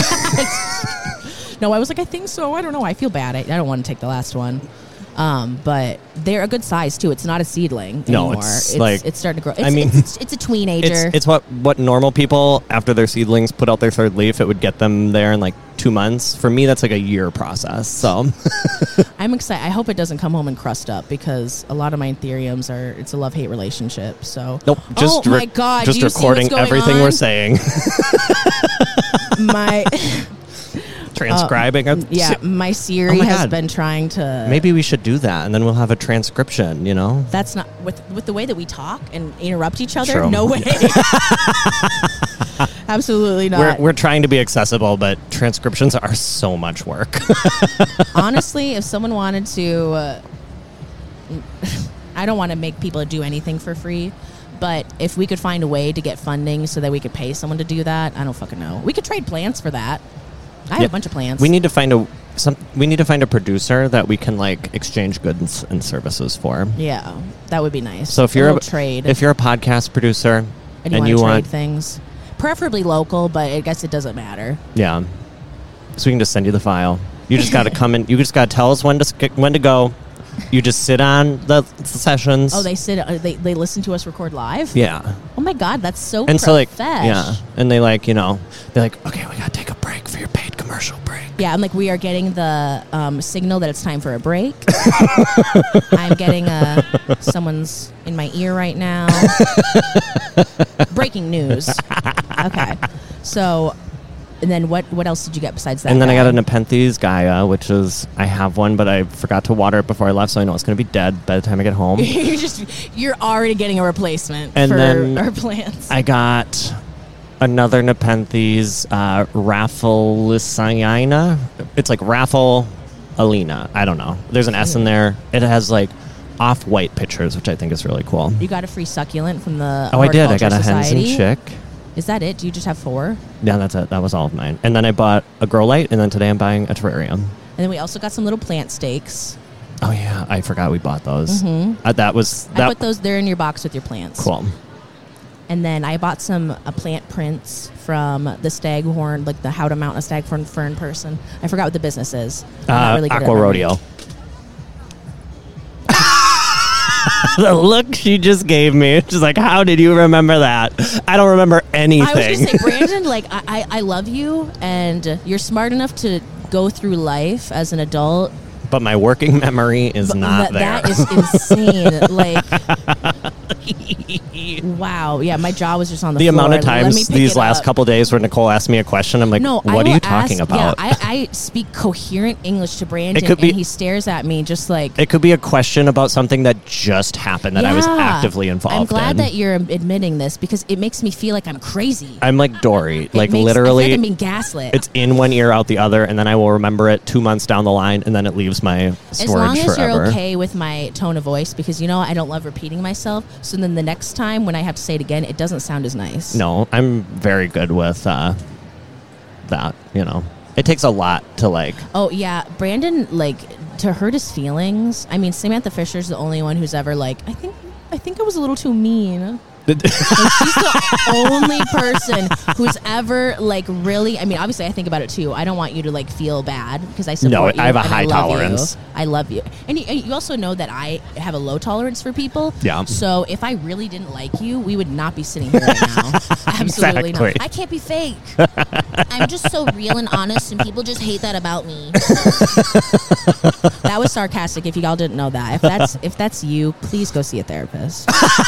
No, I was like, "I think so. I don't know. I feel bad. I, I don't want to take the last one." Um, but they're a good size too. It's not a seedling No, anymore. it's like- it's starting to grow. It's, I mean, it's, it's a tweenager. It's, it's what, what normal people, after their seedlings put out their third leaf, it would get them there in like two months. For me, that's like a year process. So I'm excited. I hope it doesn't come home and crust up because a lot of my Ethereums are. It's a love-hate relationship. So nope. Just oh my re- god! just do you see recording what's going everything on? we're saying. My Transcribing. uh, yeah, my Siri Oh my has God. been trying to. Maybe we should do that, and then we'll have a transcription, you know? That's not with with the way that we talk and interrupt each other. True. No way. Absolutely We're, not. we're trying to be accessible, but transcriptions are so much work. Honestly, if someone wanted to, uh, I don't want to make people do anything for free. But if we could find a way to get funding so that we could pay someone to do that, I don't fucking know. We could trade plants for that. I have Yeah. a bunch of plants. We need to find a some. We need to find a producer that we can like exchange goods and services for. Yeah, that would be nice. So if A you're a, little trade, if you're a podcast producer and you, and want you to trade want, things, preferably local, but I guess it doesn't matter. yeah, so we can just send you the file. You just got to come in. You just got to tell us when to sk- when to go. You just sit on the, the sessions. Oh, they sit. Uh, they they listen to us record live. yeah. Oh my god, that's so. And so like profesh. yeah, and they like you know they're like okay, we gotta take a break for your paid commercial break. Yeah, I'm like, we are getting the um, signal that it's time for a break. I'm getting a someone's in my ear right now. Breaking news. Okay, so and then what? What else did you get besides that? And then I guy? got a Nepenthes Gaia, which is I have one, but I forgot to water it before I left, so I know it's gonna be dead by the time I get home. you're just you're already getting a replacement And for then our plants. I got another Nepenthes uh, Rafflesia. It's like Raffle Alina. I don't know. There's an S in there. It has like off-white pictures, which I think is really cool. You got a free succulent from the Oh, I did. I got a Horticulture Henson Society. chick. Is that it? Do you just have four? Yeah, that's it. That was all of mine. And then I bought a grow light, and then today I'm buying a terrarium. And then we also got some little plant stakes. Oh yeah, I forgot we bought those. Mhm. Uh, that was I that put those there in your box with your plants. cool. And then I bought some uh, plant prints from the Staghorn, like the How to Mount a Staghorn Fern person. I forgot what the business is. I'm not Uh, really good at Aqua memory. Rodeo. The look she just gave me. She's like, how did you remember that? I don't remember anything. I was going to say, Brandon, like, I, I, I love you, and you're smart enough to go through life as an adult. But my working memory is But not that, there. that is insane. Like, Wow. Yeah, my jaw was just on the, The floor. amount of Let me times pick these it last up. couple days where Nicole asked me a question, I'm like, No, I what are will you talking ask- about? Yeah, I, I speak coherent English to Brandon, It could be- and he stares at me just like. It could be a question about something that just happened that I was Yeah. actively involved in. I'm glad that you're admitting this because it makes me feel like I'm crazy. I'm like Dory. It Like makes- literally, I feel like I'm being gaslit. it's in one ear, out the other, and then I will remember it two months down the line, and then it leaves my storage as long as forever. you're okay with my tone of voice, because you know I don't love repeating myself. So then the next time when I have to say it again, it doesn't sound as nice. No, I'm very good with uh, that. You know, it takes a lot to like. Oh yeah, Brandon, like to hurt his feelings. I mean, Samantha Fisher's the only one who's ever like, I think, I think I was a little too mean. Like, she's the only person who's ever like really. I mean, obviously, I think about it too. I don't want you to like feel bad because I support No, you. I have a and high I love tolerance. You. I love you, and you, and you also know that I have a low tolerance for people. Yeah. So if I really didn't like you, we would not be sitting here right now. Absolutely Exactly. not. I can't be fake. I'm just so real and honest, and people just hate that about me. That was sarcastic. If you all didn't know that, if that's if that's you, please go see a therapist.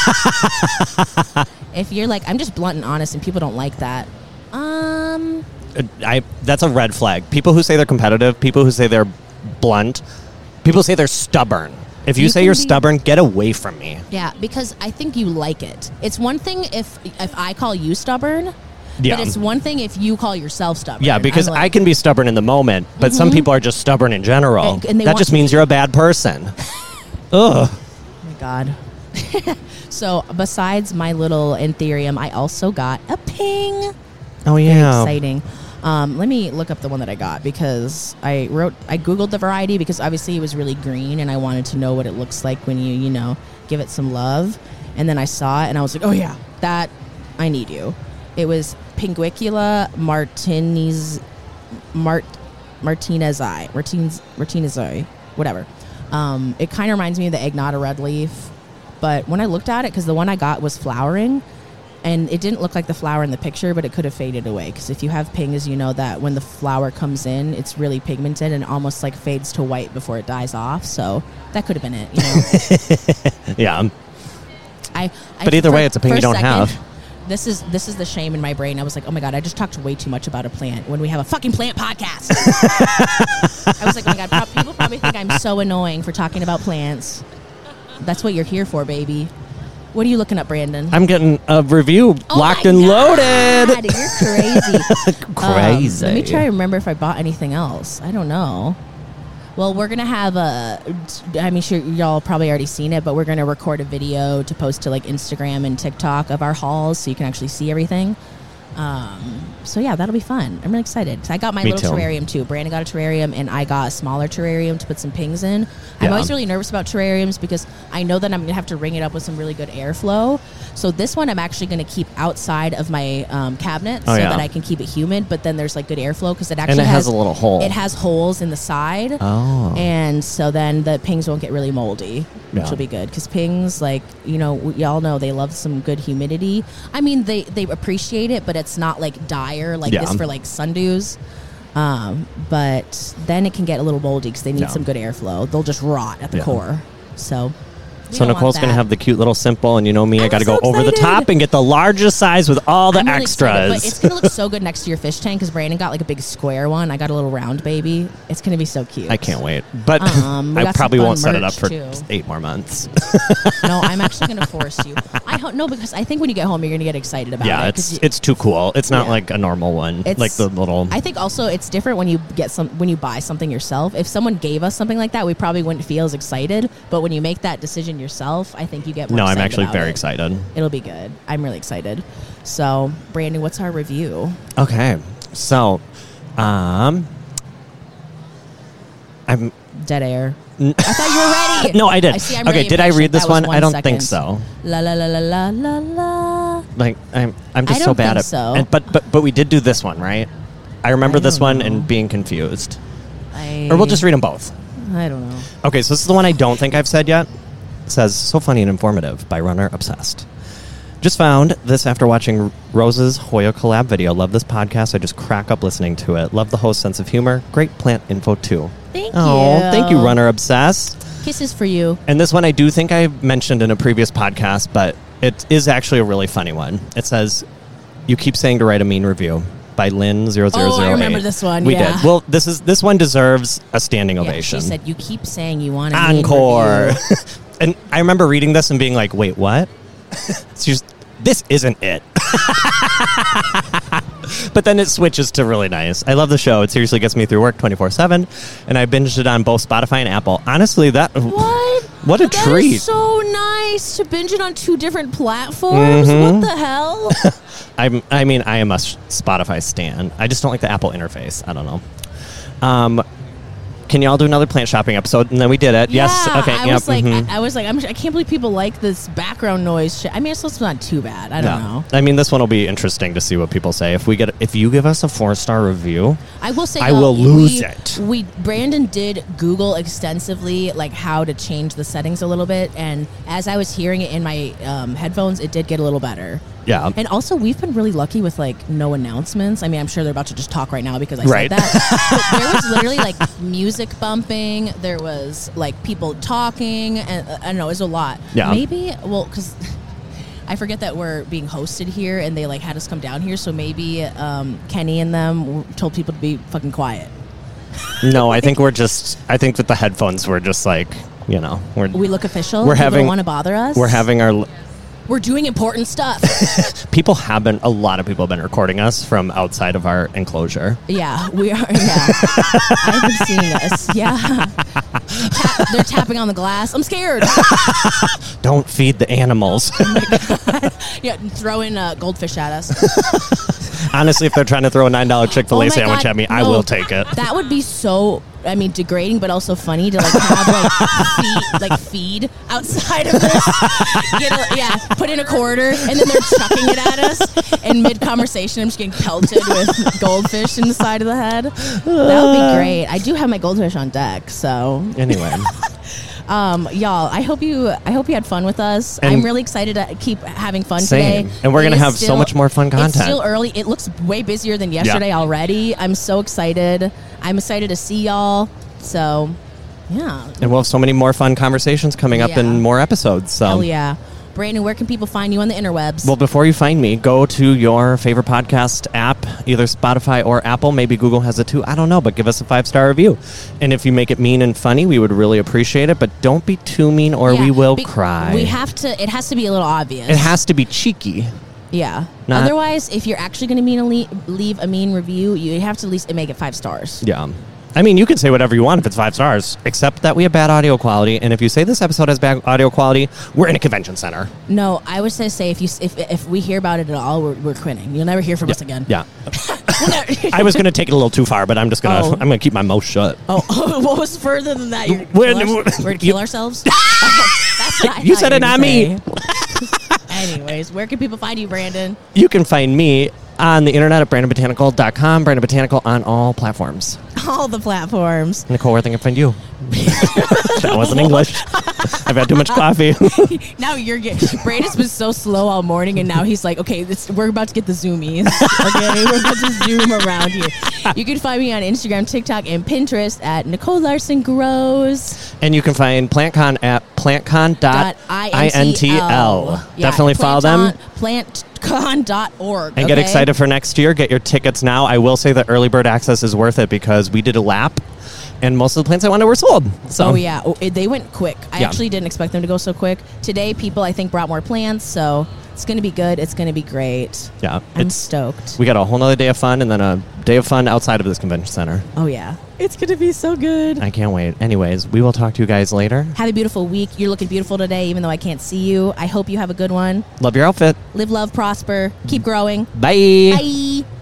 If you're like, I'm just blunt and honest, and people don't like that, um, I that's a red flag. People who say they're competitive, people who say they're blunt, people say they're stubborn. If you, You say can you're be- stubborn, get away from me. yeah, because I think you like it. It's one thing if if I call you stubborn, Yeah. but it's one thing if you call yourself stubborn. Yeah, because I'm I like, can be stubborn in the moment, but some people are just stubborn in general. And- and they that want- just means you're a bad person. Ugh. oh my God. So besides my little Ethereum, I also got a ping. Oh Very yeah. exciting. Um, let me look up the one that I got because I wrote, I Googled the variety because obviously it was really green and I wanted to know what it looks like when you, you know, give it some love. And then I saw it and I was like, oh yeah, that, I need you. It was Pinguicula martinis, Mart, Martinezii, Martins, Martinezii, whatever. Um, it kind of reminds me of the Egnata red leaf. But when I looked at it, because the one I got was flowering, and it didn't look like the flower in the picture, but it could have faded away. Because if you have pings, you know that when the flower comes in, it's really pigmented and almost like fades to white before it dies off. So that could have been it. You know, Yeah. I, I. But either for- way, it's a ping for you don't second, have. This is this is the shame in my brain. I was like, oh my God, I just talked way too much about a plant when we have a fucking plant podcast. I was like, oh my God, prob- people probably think I'm so annoying for talking about plants. That's what you're here for, baby. What are you looking up, Brandon? I'm getting a review Oh locked my and God, loaded. You're crazy. Crazy. Um, let me try to remember if I bought anything else. I don't know. Well, we're going to have a, I mean, sure, y'all probably already seen it, but we're going to record a video to post to like Instagram and TikTok of our hauls so you can actually see everything. Um, so yeah, that'll be fun. I'm really excited. So I got my Me little too. terrarium too. Brandon got a terrarium and I got a smaller terrarium to put some pings in. I'm Yeah. always really nervous about terrariums because I know that I'm going to have to ring it up with some really good airflow. So this one I'm actually going to keep outside of my um, cabinet Oh, so yeah. that I can keep it humid, but then there's like good airflow because it actually And it has a little hole. It has holes in the side. Oh. And so then the pings won't get really moldy, which Yeah. will be good because pings, like, you know, w- y'all know they love some good humidity. I mean, they, they appreciate it, but it's not like dire like Yeah. this for like sundews. Um, but then it can get a little moldy because they need Yeah. some good airflow. They'll just rot at the Yeah. core. So. we So don't want Nicole's going to that. have the cute little simple, and you know me, I I'm got to so go over the excited. top and get the largest size with all the I'm really excited, extras. but it's gonna look so good next to your fish tank because Brandon got like a big square one. I got a little round baby. It's gonna be so cute. I can't wait. But Um, we I got some probably fun won't set it up merch, for too. eight more months. No, I'm actually gonna force you. I hope no because I think when you get home you're gonna get excited about yeah, it. it's 'cause you- it's too cool. It's not Yeah. like a normal one. It's- like the little. I think also it's different when you get some when you buy something yourself. If someone gave us something like that, we probably wouldn't feel as excited. But when you make that decision yourself, I think you get more no, I'm excited actually about very it. excited. It'll be good. I'm really excited. So, Brandon, what's our review? Okay, so, um, I'm. Dead air. I thought you were ready. No, I did. I see, I'm okay, really did I impatient. read this That was one? I don't second. think so. La la la la la la la. Like I'm, I'm just I so don't bad think at. so. And, but but but we did do this one, right? I remember I this don't one know. and being confused. I, Or we'll just read them both. I don't know. Okay, so this is the one I don't think I've said yet. It says, so funny and informative by Runner Obsessed. Just found this after watching Rose's Hoya collab video. Love this podcast. I just crack up listening to it. Love the host's sense of humor. Great plant info, too. Thank Oh, you. thank you, Runner Obsessed. Kisses for you. And this one I do think I mentioned in a previous podcast, but It is actually a really funny one. It says, "You keep saying to write a mean review." By Lynn zero zero zero eight. Oh, I remember this one. We yeah. did. Well, this is this one deserves a standing Yeah, ovation. she said, "You keep saying you want to Encore. And I remember reading this and being like, "Wait, what?" She's, this isn't it. But then it switches to really nice. I love the show. It seriously gets me through work twenty-four seven, and I binged it on both Spotify and Apple. Honestly, that What? what a That treat. is so nice to binge it on two different platforms. Mm-hmm. What the hell? I'm, I mean, I am a Spotify stan. I just don't like the Apple interface. I don't know. Um, can y'all do another plant shopping episode? And then we did it. Yeah, yes. Okay. I yep, was like, mhm. I, I was like, I'm, I can't believe people like this background noise shit. I mean, it's also not too bad. I don't Yeah. know. I mean, this one will be interesting to see what people say. If we get, if you give us a four star review, I will say, I though, will lose we, it. We Brandon did Google extensively, like how to change the settings a little bit, and as I was hearing it in my um, headphones, it did get a little better. yeah. And also, we've been really lucky with like no announcements. I mean, I'm sure they're about to just talk right now because I Right. said that. But there was literally like music bumping. There was like people talking, and uh, I don't know, it was a lot. Yeah. Maybe, well, because I forget that we're being hosted here, and they like had us come down here. So maybe um, Kenny and them w- told people to be fucking quiet. No, I think we're just. I think with the headphones, we're just like, you know, we're We look official. We're People having- don't want to bother us. we're having our. We're doing important stuff. People have been. A lot of people have been recording us from outside of our enclosure. Yeah, we are. Yeah, I've been seeing this. Yeah, Tap, they're tapping on the glass. I'm scared. Don't feed the animals. Yeah, throwing uh, goldfish at us. Honestly, if they're trying to throw a nine dollar Chick Fil Oh A my sandwich God, at me, I no. will take it. That would be so. I mean, degrading, but also funny to like have like feed, like feed outside of this. Get a, yeah, put in a quarter, and then they're chucking it at us. And mid conversation, I'm just getting pelted with goldfish in the side of the head. That would be great. I do have my goldfish on deck, so Anyway, um, y'all. I hope you. I hope you had fun with us. And- I'm really excited to keep having fun Same. today. And we're It gonna is have so much more fun It's content. still early. It looks way busier than yesterday already. I'm so excited. I'm excited to see y'all. So, yeah. and we'll have so many more fun conversations coming up Yeah. in more episodes. So. Hell yeah. Brandon, where can people find you on the interwebs? Well, before you find me, go to your favorite podcast app, either Spotify or Apple. Maybe Google has it too. I don't know, but give us a five-star review. And if you make it mean and funny, we would really appreciate it. But don't be too mean or Yeah, we will be- cry. We have to, it has to be a little obvious. it has to be cheeky. Yeah. Not- Otherwise, if you're actually going to mean a le- leave a mean review, you have to at least make it five stars. Yeah. I mean, you can say whatever you want if it's five stars, except that we have bad audio quality. And if you say this episode has bad audio quality, we're in a convention center. No, I would say, say if you if, if we hear about it at all, we're, we're quitting. You'll never hear from us again. Yeah. I was going to take it a little too far, but I'm just going to, Oh. I'm going to keep my mouth shut. Oh, what was further than that? You're gonna When- kill our- we're gonna kill you- ourselves? That's what I You thought said were it, not gonna me. say. Anyways, where can people find you, Brandon? You can find me on the internet at brandon botanical dot com, Brandon Botanical on all platforms. All the platforms. Nicole, where they can find you? That wasn't English. I've had too much coffee. Now you're getting. Brandon's been so slow all morning, and now he's like, okay, this, we're about to get the zoomies. Okay, we're about to zoom around here. You can find me on Instagram, TikTok, and Pinterest at Nicole Larson Grows. And you can find PlantCon at plantcon dot intl. Yeah, Definitely follow them. plantcon dot org. And get excited for next year. Get your tickets now. I will say that early bird access is worth it because we did a lap and most of the plants I wanted were sold. So Oh, yeah. Oh, it, they went quick. I Yeah. actually didn't expect them to go so quick. Today, people, I think, brought more plants, so it's going to be good. It's going to be great. yeah, I'm it's stoked. we got a whole nother day of fun and then a day of fun outside of this convention center. Oh, yeah. It's going to be so good. I can't wait. Anyways, we will talk to you guys later. Have a beautiful week. You're looking beautiful today, even though I can't see you. I hope you have a good one. Love your outfit. Live, love, prosper. Keep growing. Bye. Bye.